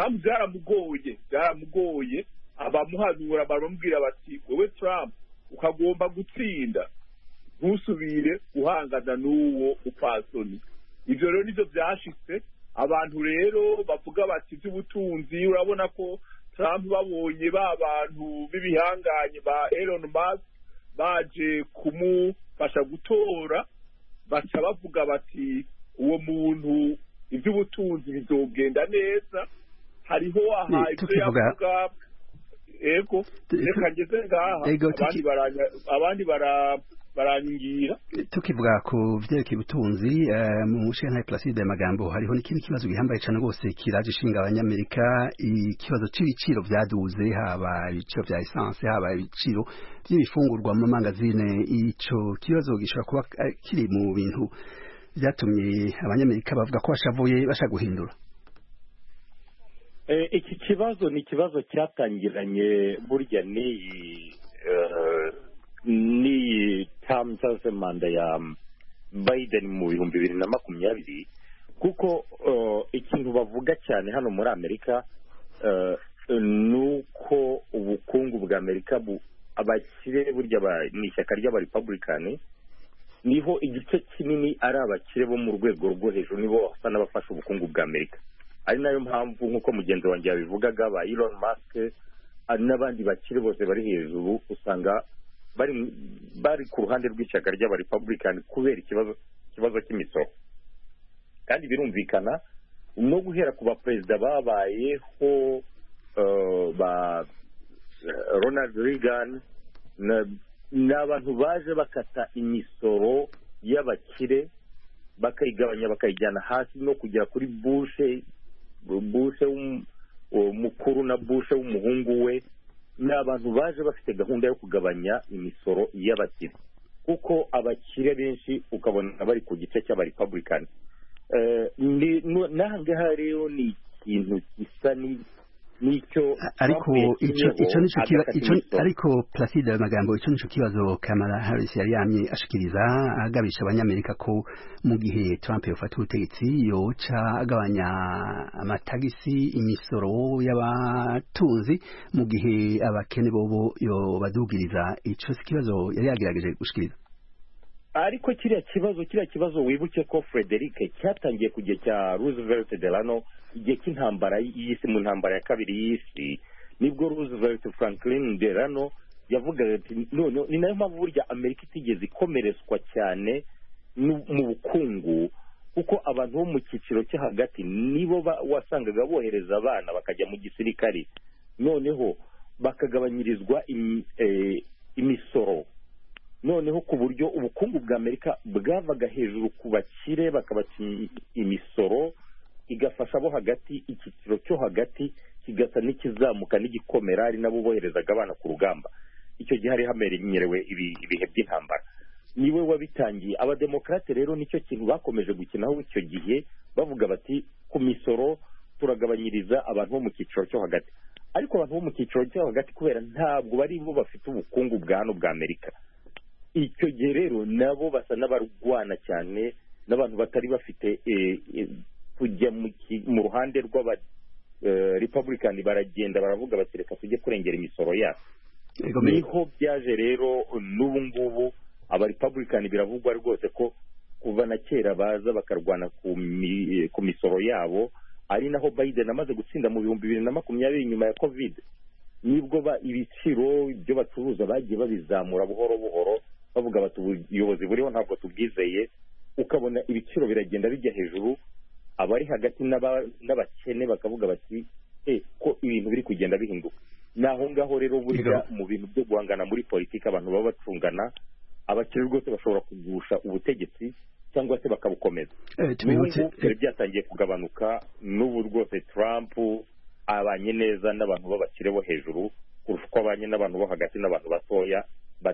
Speaker 8: byaramugoye abamuhanura baramubwira bati wowe Trump ukagomba gutsinda ntusubire guhangana n'uwo upasoni. Ibyo rero nivyo byashitse. Abantu rero bavuga bati by'ubutunzi urabona ko Trump babonye bantu b'ibihanganye ba Elon Musk baje kumufasha gutora baca bavuga bati uwo muntu iby'ubutunzi bizogenda neza. Hariho ibyo yavuga ego reka ngeze ngaha abandi barangira.
Speaker 1: Tukivuga ku vyerekeye ubutunzi mu mushinga Placide Magambo hariho n'ikindi kibazo gihambaye cyane rwose kiraje ishinga abanyamerika, ikibazo c'ibiciro vyaduze, haba ibiciro vya essence haba ibiciro by'ibifungurwa mu mangazine. Ico kibazo gishobora kuba kiri mu bintu byatumye abanyamerika bavuga ko bashavuye bashaka guhindura.
Speaker 7: Iki kibazo ni ikibazo cyatangiranye burya ni term cyangwa manda ya Biden mu 2020 kuko ikintu bavuga cyane hano muri Amerika nuko ubukungu bwa Amerika abakire burya ni ishyaka ry'abarepublicani niho igice kinini ari abakire bo mu rwego rwo hejuru nibo basa n'abafasha ubukungu bwa Amerika. Ari nayo mpamvu nk'uko mugenzi wanjye yabivugaga ba Elon Musk n'abandi bakire bose bari hejuru usanga bari ku ruhande rw'ishyaka ry'abarepublicani kubera ikibazo cy'imisoro. Kandi birumvikana no guhera ku baperezida babayeho ba Ronald Reagan n'abantu baje bakata imisoro y'abakire bakayigabanya bakayijyana hasi no kugera kuri Bush mukuru na Bush w'umuhungu we, n'abantu baje bafite gahunda yo kugabanya imisoro y'abakire kuko abakire benshi ukabona bari ku gice cy'abarepublicani. Nangaha rero ni ikintu gisa nicyo
Speaker 1: ariko ariko Placide magambo ico nico kibazo Kamala Harris yari yamye ashikiriza agabisha abanyamerika ko mu gihe Trump yofata ubutegetsi yoca agabanya amatagisi imisoro y'abatunzi mu gihe abakene bobo yo badugiriza ico kibazo yari yagerageje gushikiriza.
Speaker 7: Ariko kiriya kibazo wibuke ko Frederick cyatangiye ku gihe cya Roosevelt Delano igihe cy'intambara y'isi mu ntambara ya kabiri y'isi nibwo Roosevelt Franklin Delano yavugaga ati none ni nayo mpamvu burya Amerika itigeze ikomerezwa cyane mu bukungu kuko abantu bo mu cyiciro cyo hagati nibo wasangaga bohereza abana bakajya mu gisirikari noneho bakagabanyirizwa imisoro noneho ku buryo ubukungu bwa Amerika bwavaga hejuru ku bakire bakabati imisoro igafasha bo hagati icyiciro cyo hagati kigasa n'ikizamuka n'igikomera ari nabo boherezaga abana ku rugamba. Icyo gihe hari hamenyerewe ibihe by'intambara niwe wabitangiye. Abademokrate rero nicyo kintu bakomeje gukinaho icyo gihe bavuga bati ku misoro turagabanyiriza abantu bo mu cyiciro cyo hagati, ariko abantu bo mu cyiciro cyo hagati kubera ntabwo bari bo bafite ubukungu bwa hano bwa Amerika. Icyo gihe rero nabo basa n'abarwana cyane n'abantu batari bafite kujya mu ruhande rw'aba Republican baragenda baravuga bati reka tujye kurengera imisoro yacu. Niho byaje rero n'ubu ngubu aba Republican biravugwa rwose ko kuva na kera baza bakarwana ku misoro yabo, ari naho Biden amaze gutsinda mu 2020 nyuma ya COVID nibwo ibiciro ibyo bacuruza bagiye babizamura buhoro buhoro bavuga bati ubuyobozi buriho ntabwo tubwizeye, ukabona ibiciro biragenda bijya hejuru, abari hagati n'abakene bakavuga bati ko ibintu biri kugenda bihinduka. Naho ngaho rero burya mu bintu byo guhangana muri politiki abantu baba bacungana, abakire rwose bashobora kugusha ubutegetsi cyangwa se bakabukomeza. N'ubu byatangiye kugabanuka, n'ubu rwose Trump abanye neza n'abantu b'abakire bo hejuru kurusha uko abanye n'abantu bo hagati n'abantu batoya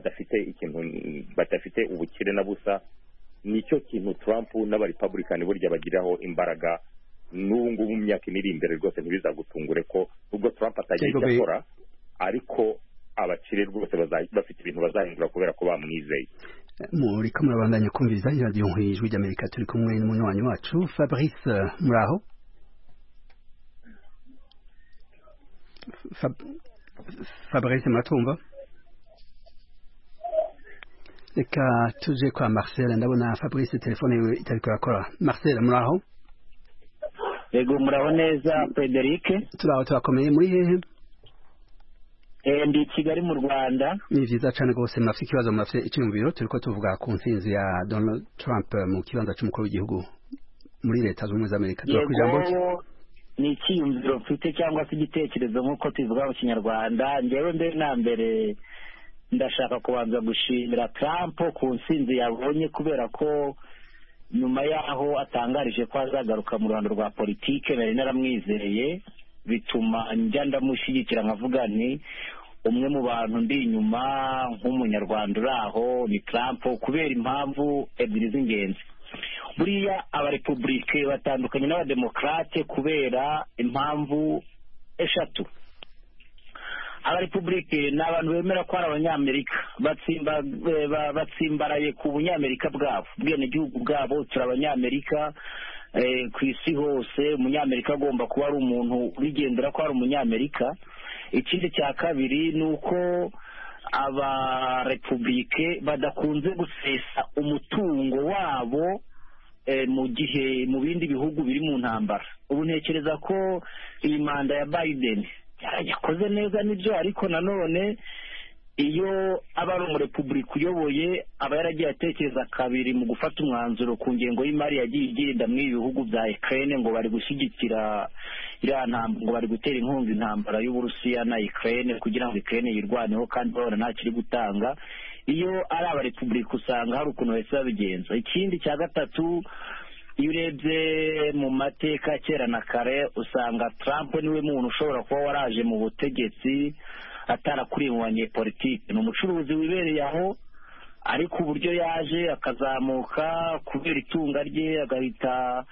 Speaker 7: badafite ubukire na busa. Nicyo kintu Trump n'abarepublican burya bagiraho imbaraga. N'ubu ngubu mu myaka iri imbere rwose ntibizagutungure ko nubwo Trump atagiye akora, ariko abakire rwose bafite ibintu bazahindura kubera ko bamwizeye.
Speaker 1: Muri kamwe bandanya kumviriza radio nk'ijwi ry'Amerika, turi kumwe n'umunywanyi wacu Fabrice Muraho. Fabrice Matumba. Reka tuje kwa Marcel, ndabona Fabrice telefone yewe itari kurakora. Marcel Muraho.
Speaker 10: Yego muraho neza Frederic.
Speaker 1: Turakomeye muri hehe?
Speaker 10: Ndi Kigali mu Rwanda.
Speaker 1: Ni vyiza cyane gose, murafite ikibazo, murafite icyumviro. Turiko tuvuga ku ntsinzi ya Donald Trump mu kibanza cy'umukuru w'igihugu muri leta z'ubumwe z'Amerika.
Speaker 10: Yego ni icyumviro mfite cyangwa se igitekerezo nk'uko tuvuga mu Kinyarwanda. Njyewe mbere na mbere ndashaka kubanza gushimira Trump ku ntsinzi yabonye, kubera ko nyuma yaho atangarije ko azagaruka mu ruhando rwa politike nari naramwizeye, bituma njya ndamushyigikira nkavuga nti umwe mu bantu ndi inyuma nk'umunyarwanda uri aho ni Trump, kubera impamvu ebyiri z'ingenzi. Buriya abarepublike batandukanye n'abademokrate kubera impamvu eshatu. Abarepublike ni abantu bemera ko ari abanyamerika, batsimbaraye ku bunyamerika bwabo, ubwenegihugu bwabo. turi abanyamerika ku isi hose, umunyamerika agomba kuba ari umuntu wigendera ko ari umunyamerika. Ikindi cya kabiri ni uko abarepublike badakunze gusesa umutungo wabo mu gihe mu bindi bihugu biri mu ntambara. Ubu ntekereza ko iyi manda ya Biden yakoze neza nibyo, ariko nanone iyo aba ari umurepublika uyoboye aba yaragiye atekereza kabiri mu gufata umwanzuro ku ngengo y'imari yagiye igenda muri ibi bihugu bya Ukraine, ngo bari gushyigikira iriya ntambara, ngo bari gutera inkunga intambara y'Uburusiya na Ukraine kugira ngo Ukraine yirwaneho kandi babona nta kiri gutanga. Iyo ari abarepublika usanga hari ukuntu bahise babigenza. Ikindi cya gatatu, iyo urebye mu mateka kera na kare usanga Trump niwe muntu ushobora kuba waraje mu butegetsi atarakuriye mu banyepolitike. Ni umucuruzi wibereye aho, ariko uburyo yaje akazamuka kubera itunga rye agahita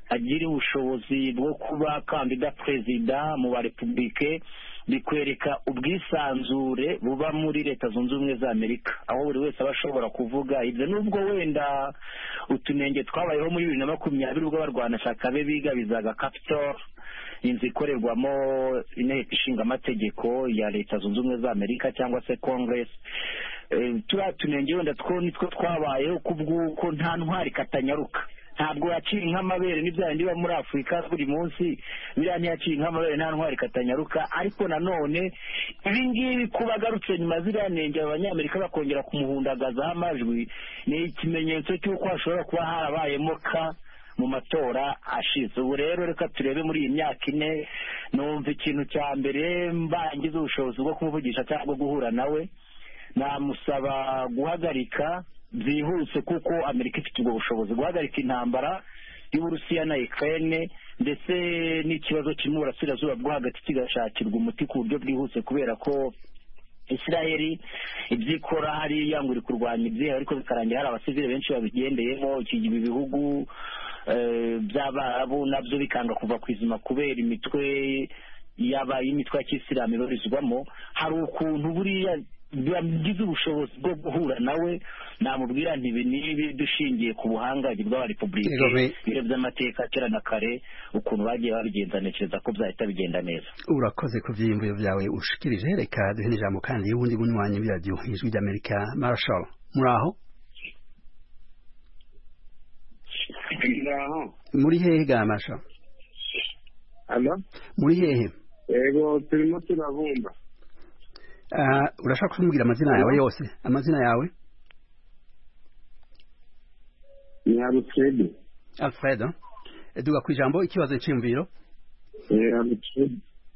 Speaker 10: agira ubushobozi bwo kuba kandida perezida mu ba repubulike bikwereka ubwisanzure buba muri leta zunze ubumwe za Amerika, aho buri wese aba ashobora kuvuga ibyo, nubwo wenda utunenge twabayeho muri 2020 ubwo abarwanashyaka be bigabizaga Capitol, inzu ikorerwamo inteko ishinga amategeko ya leta zunze ubumwe za Amerika cyangwa se Congress. Turiya tunenge wenda two nitwo twabayeho kubw'uko nta ntwari katanyaruka, ntabwo yaciye nk'amabere n'ibyaha ndiba muri Afurika buri munsi, biriya ntiyaciye nk'amabere nta ntwari katanyaruka. Ariko nanone ibi ngibi kuba agarutse nyuma ziriya nenge abanyamerika bakongera kumuhundagazaho amajwi ni ikimenyetso cy'uko hashobora kuba harabayemo ka mu matora ashize. Ubu rero reka turebe muri iyi myaka ine, numva ikintu cya mbere mbangize ubushobozi bwo kumuvugisha cyangwa guhura nawe, namusaba guhagarika byihuse, kuko Amerika ifite ubwo bushobozi guhagarika intambara y'Uburusiya na Ukraine, ndetse n'ikibazo kirimo burasirazuba bwo hagati kigashakirwa umuti ku buryo bwihuse, kubera ko Israeli ibyikora hariya ngo iri kurwanya ibyihe, ariko bikarangira hari abasivile benshi babigendeyemo. Ibi bihugu by'Abarabu nabyo bikanga kuva ku izima kubera imitwe y'imitwe ya kisilamu ibarizwamo. Hari ukuntu buriya bigize ubushobozi bwo guhura nawe, namubwira nti ibi nibi dushingiye ku buhangange bw'abarepubulike, ibiro by'amateka kera na kare ukuntu bagiye babigenza, ntekereza ko byahita bigenda neza.
Speaker 1: Urakoze ku byiyumviro byawe ushikirije. Reka duhe n'ijambo kandi y'ubundi bunywanyi bw'iradiyo Ijwi ry'Amerika. Marshall, muri aho? Muri hehe ga Marshall? Muri hehe?
Speaker 11: Yego, turimo turabumba.
Speaker 1: Urashaka kumbwira amazina yawe yose? Amazina yawe?
Speaker 11: Ni Alfredo.
Speaker 1: Alfredo. Duga ku ijambo, ikibazo cy'imviro.
Speaker 11: Alfredo.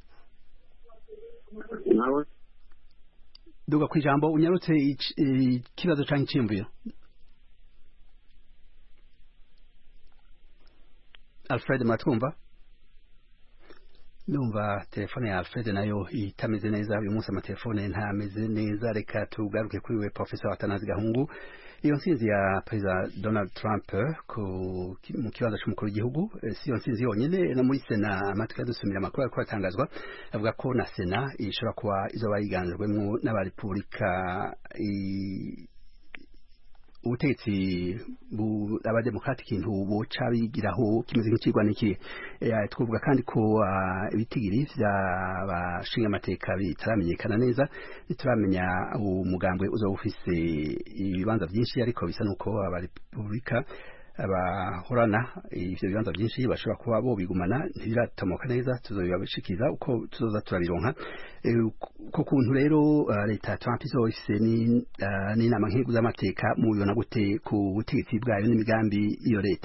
Speaker 11: Nawe?
Speaker 1: Duga ku ijambo, unyarutse ikibazo cyangwa icyimviro. Alfredo, matwumva? Numva telefone ya Alfred nayo itameze neza uyu munsi, amatelefone ntameze neza. Reka tugaruke kuri we Professor Atanazi Gahungu. Iyo nsinzi ya President Donald Trump mu kibazo cy'umukuru w'igihugu si iyo nsinzi yonyine, no muri Sena amatwi yadusumira amakuru ariko atangazwa avuga ko na Sena ishobora kuba izoba yiganjwemo n'abarepubulika, ubutegetsi abademokrati ikintu boca bigiraho kimeze nk'ikigwa n'iki. Twavuga kandi ko ibitigiri by'abashinga amateka bitaramenyekana neza, bituramenya umugambwe uzoba ufise ibibanza byinshi, ariko bisa nuko abarepubulika abahorana ivyo bibanza byinshi bashobora kuba bo bigumana. Ntibiratomoka neza, tuzobibashikiriza uko tuzoza turabironka. Ko kuntu rero leta Trump izofise n'inama nk'igihugu z'amateka mubibona gute ku butegetsi bwayo n'imigambi iyo leta?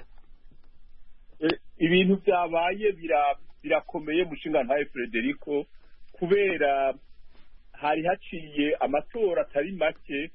Speaker 8: Ibintu byabaye birakomeye mushinga ntaye Frederico, kubera hari haciye amatora atari make,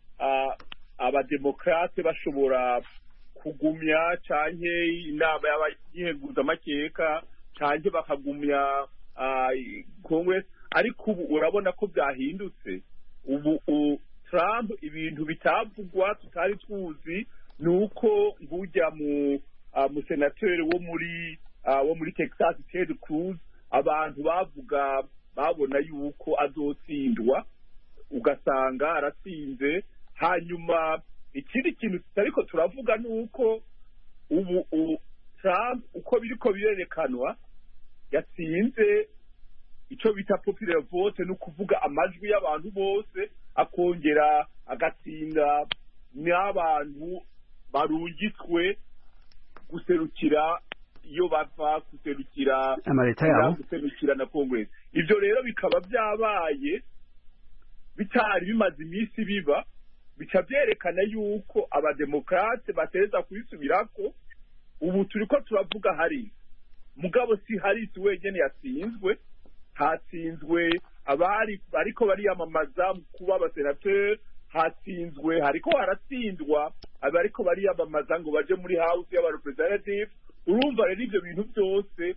Speaker 8: abademokrate bashobora kugumya canke inama y'abayiheguza amakeka canke bakagumya Congress, ariko ubu urabona ko byahindutse. Ubu Trump ibintu bitavugwa tutari tuzi nuko ngujya mu senateri wo muri Texas Ted Cruz, abantu babona yuko azotsindwa, ugasanga aratsinze. Hanyuma ikindi kintu tutariko turavuga nuko ubu Trump uko biriko birerekanwa yatsinze icyo bita popular vote, no kuvuga amajwi y'abantu bose, akongera agatsinda n'abantu barungitswe guserukira iyo bava, guserukira
Speaker 1: amaleta yabo,
Speaker 8: guserukira na Congress. Ibyo rero bikaba byabaye bitari bimaze iminsi biba, bica byerekana yuko abademokrate bateza kubisubirako. Ubu turiko turavuga hari mugabo si Harris wenyene yatsinzwe, hatsinzwe abari bariko bariyamamaza kuba abasenateri, hatsinzwe hariko haratsindwa abariko bariyamamaza ngo baje muri house y'abarepresentative. Urumva rero ivyo bintu byose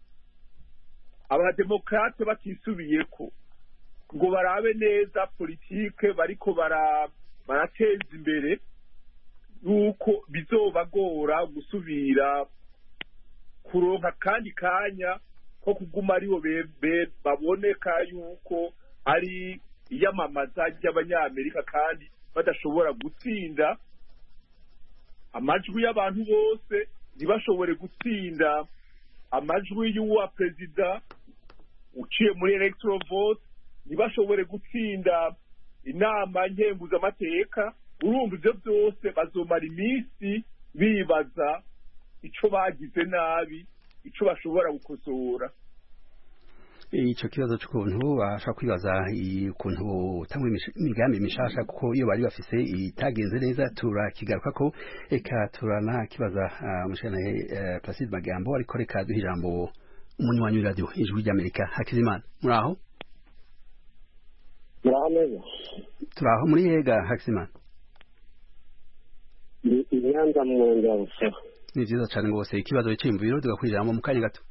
Speaker 8: abademokrate batisubiyeko ngo barabe neza politike bariko barateza imbere, nuko bizobagora gusubira kuronka kandi kanya ko kuguma aribo baboneka yuko ari iyamamaza ry'abanyamerika kandi badashobora gutsinda amajwi y'abantu bose, ntibashobore gutsinda amajwi y'uwa perezida uciye muri electoral vote, ntibashobore gutsinda inama nkenguzamateka. Urumva ibyo byose bazomara iminsi bibaza ico bagize nabi, ico bashobora gukosora.
Speaker 1: Ico kibazo cy'ukuntu bashaka kwibaza ukuntu tangwa imigambi mishasha, kuko iyo bari bafise itagenze neza turakigaruka ko eka turana kibaza umushana Placide Magambo, ariko reka duha ijambo umunywanyi radio Ijwi ry'Amerika. Hakizimana, muraho?
Speaker 11: Muraho neza.
Speaker 1: Turaho, muri hega Hakizimana?
Speaker 11: Ni Inyanza mu Ngabo.
Speaker 1: Ni byiza cyane rwose. Ikibazo cy'imviro tugakwiriramo mu kanya gato.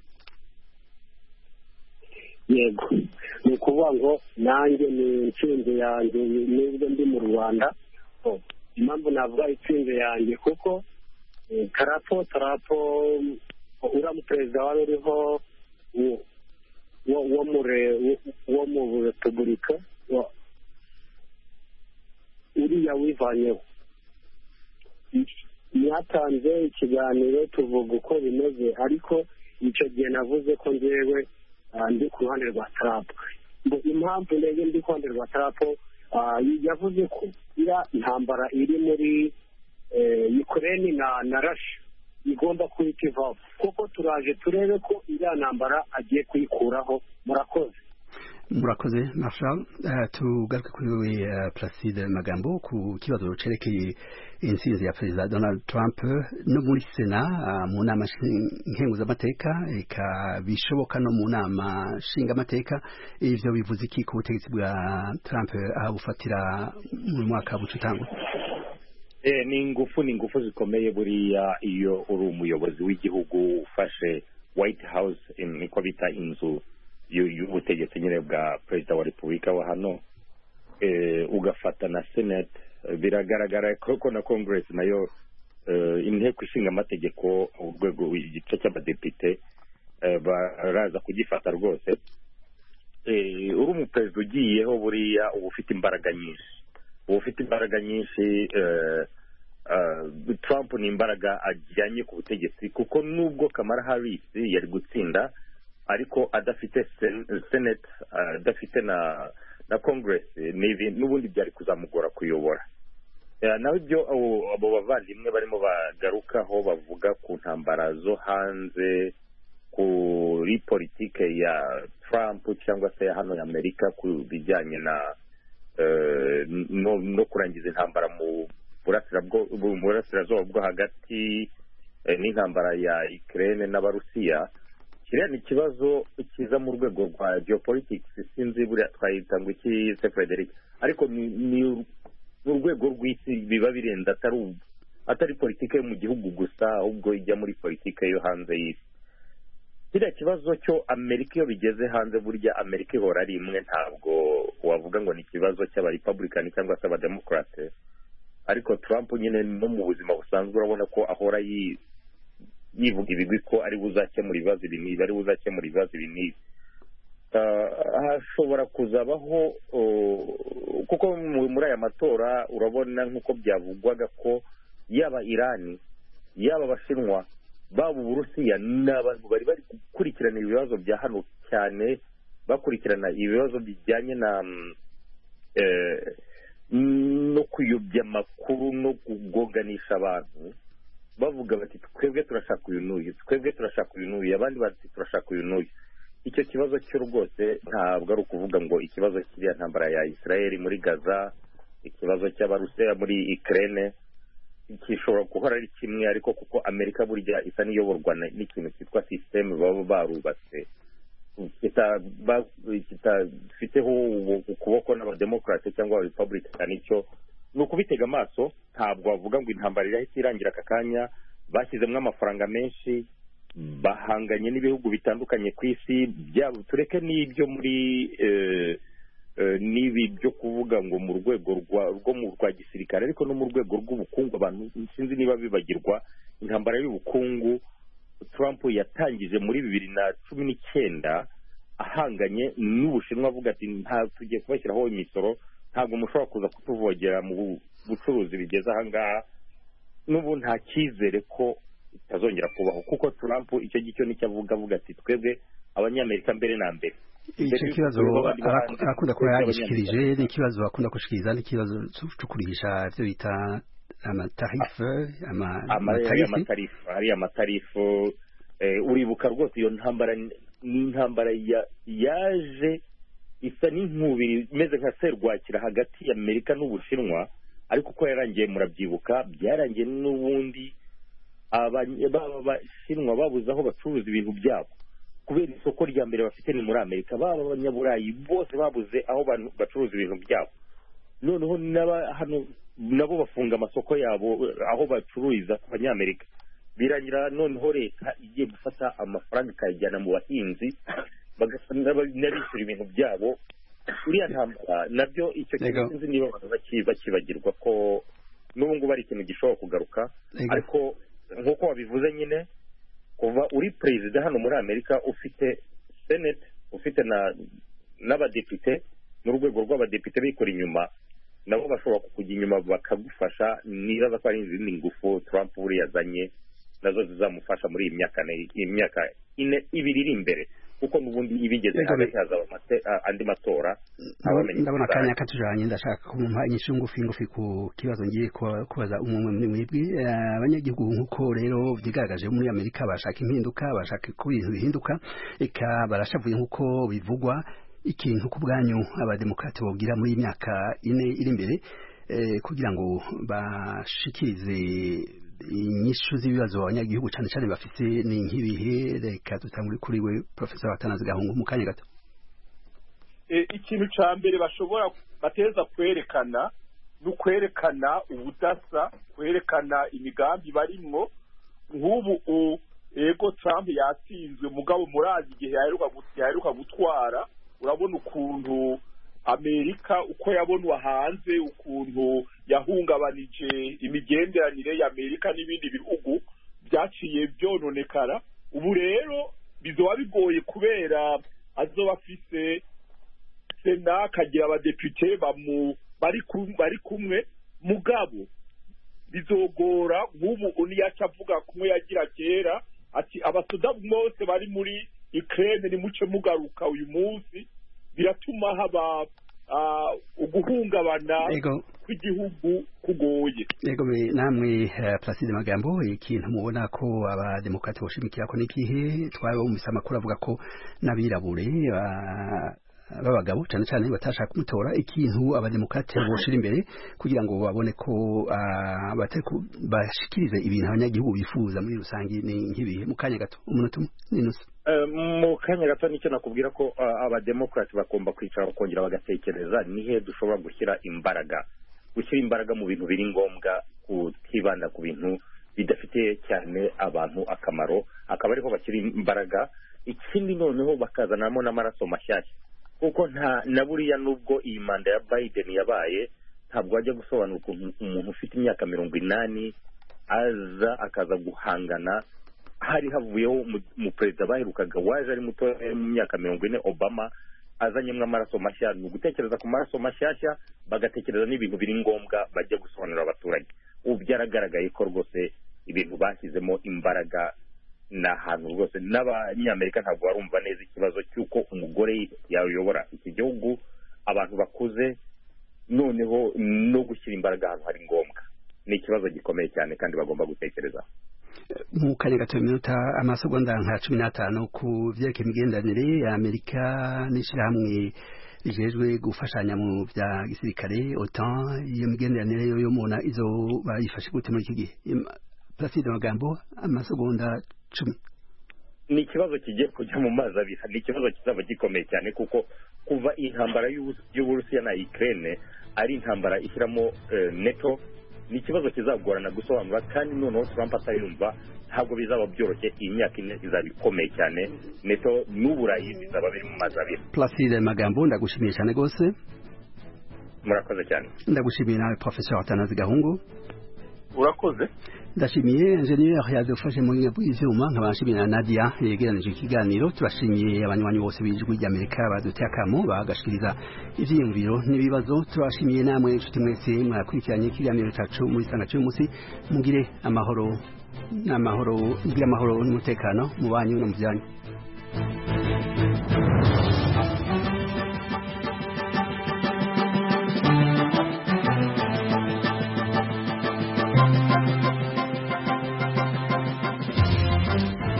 Speaker 11: Yego, ni ukuvuga ngo nanjye ni intsinzi yanjye nubwo ndi mu Rwanda. Impamvu navuga intsinzi yanjye kuko tarapo uriya perezida wari uriho wo mu repubulika uriya wivanyeho. Mwatanze ikiganiro tuvuga uko bimeze, ariko icyo gihe navuze ko njyewe ndi ku ruhande rwa Trump. Impamvu ndege ndi ku ruhande rwa Trump, yavuze ko iriya ntambara iri muri Ukraine na Russia igomba kuhita ivaho, kuko turaje turebe ko iriya ntambara agiye kuyikuraho.
Speaker 1: Murakoze Marshal. Tugaruke kuri wewe Placide Magambo ku kibazo cerekeye intsinzi ya Perezida Donald Trump no muri Sena mu nama nkenguzamateka, eka bishoboka no mu nama nshingamateka. Ivyo bivuze iki ku butegetsi bwa Trump aho bufatira mu mwaka w'utango?
Speaker 7: Ni ingufu zikomeye buriya iyo uri umuyobozi w'igihugu ufashe White House, niko bita inzu y'ubutegetsi nyine bwa perezida wa repubulika wa hano, ugafata na Senate. Biragaragara ko na Congress nayo, inteko ishinga amategeko, urwego igice cy'abadepite baraza kugifata rwose. Uri umuperezida ugiyeho buriya uba ufite imbaraga nyinshi. Trump ni imbaraga ajyanye ku butegetsi, kuko nubwo Kamala Harris yari gutsinda, ariko adafite Senate, adafite na Congress, n'ubundi byari kuzamugora kuyobora. Naho ibyo abo bavandimwe barimo bagarukaho bavuga ku ntambara zo hanze, kuri politike ya Trump cyangwa se hano ya Amerika, ku bijyanye no kurangiza intambara mu burasirazuba bwo hagati, n'intambara ya Ukraine n'Abarusiya. Kiriya ni ikibazo kiza mu rwego rwa geopolitics, sinzi buriya twayita ngo iki se Frederick, ariko ni urwego rw'isi, biba birenze atari politike yo mu gihugu gusa, ahubwo ijya muri politike yo hanze y'isi. Kiriya kibazo cyo Amerika iyo bigeze hanze, burya Amerika ihora ari imwe, ntabwo wavuga ngo ni ikibazo cy'abarepublican cyangwa se abademokrate. Ariko Trump nyine no mu buzima busanzwe urabona ko ahora yivuga ibigwi ko ari buzakemura ibibazo ibi, ari buzakemura ibibazo ibi. Hashobora kuzabaho, kuko muri aya matora urabona nk'uko byavugwaga ko yaba Irani, yaba Abashinwa, baba Uburusiya, n'abantu bari gukurikirana ibibazo bya hano cyane, bakurikirana ibibazo bijyanye no kuyobya amakuru no kugoganisha abantu, bavuga bati twebwe turashaka uyu n'uyu, twebwe turashaka uyu n'uyu, abandi bati turashaka uyu n'uyu. Icyo kibazo cyo rwose ntabwo ari ukuvuga ngo ikibazo kiriya ntambara ya Israel muri Gaza, ikibazo cy'Abarusiya muri Ukraine gishobora guhora ari kimwe, ariko kuko Amerika burya isa n'iyoborwa n'ikintu cyitwa system baba barubatse, kitafiteho ukuboko n'abademokrate cyangwa abarepublican. Icyo ni ukubitega amaso, ntabwo bavuga ngo intambara irahita irangira aka kanya. Bashyizemo amafaranga menshi, bahanganye n'ibihugu bitandukanye ku isi, tureke n'ibyo muri n'ibi byo kuvuga ngo mu rwego rwa gisirikare, ariko no mu rwego rw'ubukungu. Abantu sinzi niba bibagirwa intambara y'ubukungu Trump yatangije muri 2019 ahanganye n'Ubushinwa avuga ati nta tugiye kubashyiraho imisoro, ntabwo mushobora kuza kutuvogera mu bucuruzi bigeze ahangaha, n'ubu nta cyizere ko itazongera kubaho, kuko Trump icyo gicyo nicyo avuga ati twebwe abanyamerika mbere na mbere.
Speaker 1: Icyo kibazo arakunda kuba yagishikirije, n'ikibazo akunda gushikiriza, n'ikibazo cyo kurihisha ibyo bita amatarife,
Speaker 7: amatarifu. Uribuka rwose iyo ntambara n'intambara yaje isa n'inkubiri imeze nka serwakira hagati ya Amerika n'Ubushinwa, ariko uko yarangiye murabyibuka, byarangiye n'ubundi abashinwa babuze aho bacuruza ibintu byabo kubera isoko rya mbere bafite ni muri Amerika. Baba abanyaburayi bose babuze aho bacuruza ibintu byabo, noneho hano nabo bafunga amasoko yabo aho bacururiza ku banyamerika. Birangira noneho leta igiye gufata amafaranga ikayajyana mu bahinzi n'abishyura ibintu byabo. Uriya ntambara nabyo icyo kintu sinzi niba abantu bakibagirwa ko n'ubu ngubu ari ikintu gishobora kugaruka. Ariko nk'uko wabivuze nyine, kuva uri perezida hano muri Amerika ufite senate, ufite n'abadepite, n'urwego rw'abadepite bikora inyuma, nabo bashobora kukujya inyuma bakagufasha. nibaza ko ari izindi ngufu Trump buriya yazanye nazo zizamufasha muri iyi myaka ibiri iri imbere, kuko n'ubundi ibigeze hagati hazaba andi matora.
Speaker 1: Ndabona akanya katujanye, ndashaka kumpa inyishu ngufi ku kibazo ngiye kubaza umwe muri mwebwe. Abanyagihugu nk'uko rero byigaragaje muri Amerika bashaka impinduka, bashaka ko ibintu bihinduka, eka barashavuye nk'uko bivugwa. Ikintu ku bwanyu abademokrate bogira muri imyaka 4 iri imbere kugira ngo bashikirize inyishu z'ibibazo abanyagihugu cyane cyane bafite ni nk'ibihe? Reka dutangure kuri we Professor Atanazi Gahungu mu kanya gato.
Speaker 8: Ikintu cya mbere bashobora bateza kwerekana n'ukwerekana ubudasa, kwerekana imigambi barimo. Nk'ubu ego Trump yatsinzwe, mugabo murazi igihe yaheruka gutwara, urabona ukuntu Amerika uko yabonwa hanze, ukuntu yahungabanije imigenderanire ya Amerika n'ibindi bihugu, byaciye byononekara. Ubu rero bizoba bigoye kubera azoba afise Sena, akagira abadepite bari kumwe, mugabo bizogora. Nk'ubu uniyaca avuga kumwe yagira kera ati abasoda bose bari muri Ukraine nimuce mugaruka uyu munsi, biratuma haba uguhungabana kw'igihugu kugoye.
Speaker 1: Yego namwe Placide Magambo, ikintu mubona ko abademokrate boshimikira ko n'ikihe? Twabumvise amakuru avuga ko n'abirabure b'abagabo cyane cyane batashaka kumutora. Ikintu abademokrate boshira imbere kugira ngo babone ko bashikirize ibintu abanyagihugu bifuza muri rusangi ni nk'ibihe? Mu kanya gato, umunota n'inusu.
Speaker 7: Mu kanya gato nicyo nakubwira ko abademokrate bagomba kwicara bakongera bagatekereza nihe dushobora gushyira imbaraga mu bintu biri ngombwa, kutibanda ku bintu bidafitiye cyane abantu akamaro, akaba ariho bashyira imbaraga. Ikindi noneho bakazanamo n'amaraso mashyashya, kuko na buriya nubwo iyi manda ya Biden yabaye, ntabwo ajya gusobanura ukuntu umuntu ufite imyaka 80 aza akaza guhangana. Hari havuyeho mu perezida baherukaga waje ari muto mu myaka 40, Obama, azanyemo amaraso mashya. Ni ugutekereza ku maraso mashyashya, bagatekereza n'ibintu biri ngombwa bajya gusobanurira abaturage. Ubu byaragaragaye ko rwose ibintu bashyizemo imbaraga n'ahantu rwose n'abanyamerika ntabwo barumva neza ikibazo cy'uko umugore yayobora iki gihugu, abantu bakuze, noneho no gushyira imbaraga ahantu hari ngombwa. Ni ikibazo gikomeye cyane kandi bagomba gutekereza.
Speaker 1: Mu kanya gato iminota amasegonda nka 15 ku vyerekeye imigenderanire ya Amerika n'ishirahamwe rijejwe gufashanya mu bya gisirikare OTAN. Iyo migenderanire yo muna izo bayifashe gute muri iki gihe? Placide Magambo, amasegonda 10.
Speaker 7: Ni ikibazo kigiye kujya mu mazi abiri. Ni ikibazo kizaba gikomeye cyane, kuko kuva intambara y'Uburusiya na Ukraine ari intambara ishyiramo NATO, ni ikibazo kizagorana gusobanura, kandi noneho Trump atayumva ntabwo bizaba byoroshye. Iyi myaka 4 izaba ikomeye cyane. NATO n'Uburayi bizaba biri mu mazi abiri.
Speaker 1: Placide Magambo, ndagushimiye cyane gose.
Speaker 7: Murakoze cyane.
Speaker 1: Ndagushimiye nawe Professor Atanazi Gahungu.
Speaker 8: urakoze.
Speaker 1: Ndashimiye engineer yadufashe mu ngingo bw'ivyuma nkabashimira na Nadia yegeranije ikiganiro turashimiye abanywanyi bose bijwi ry'Amerika baduteye akamo bagashikiriza ivyiyumviro n'ibibazo turashimiye namwe inshuti mwese mwakurikiranye ikiganiro cacu muri sanga cy'umunsi mugire amahoro n'umutekano mu banyu no mu byanyu.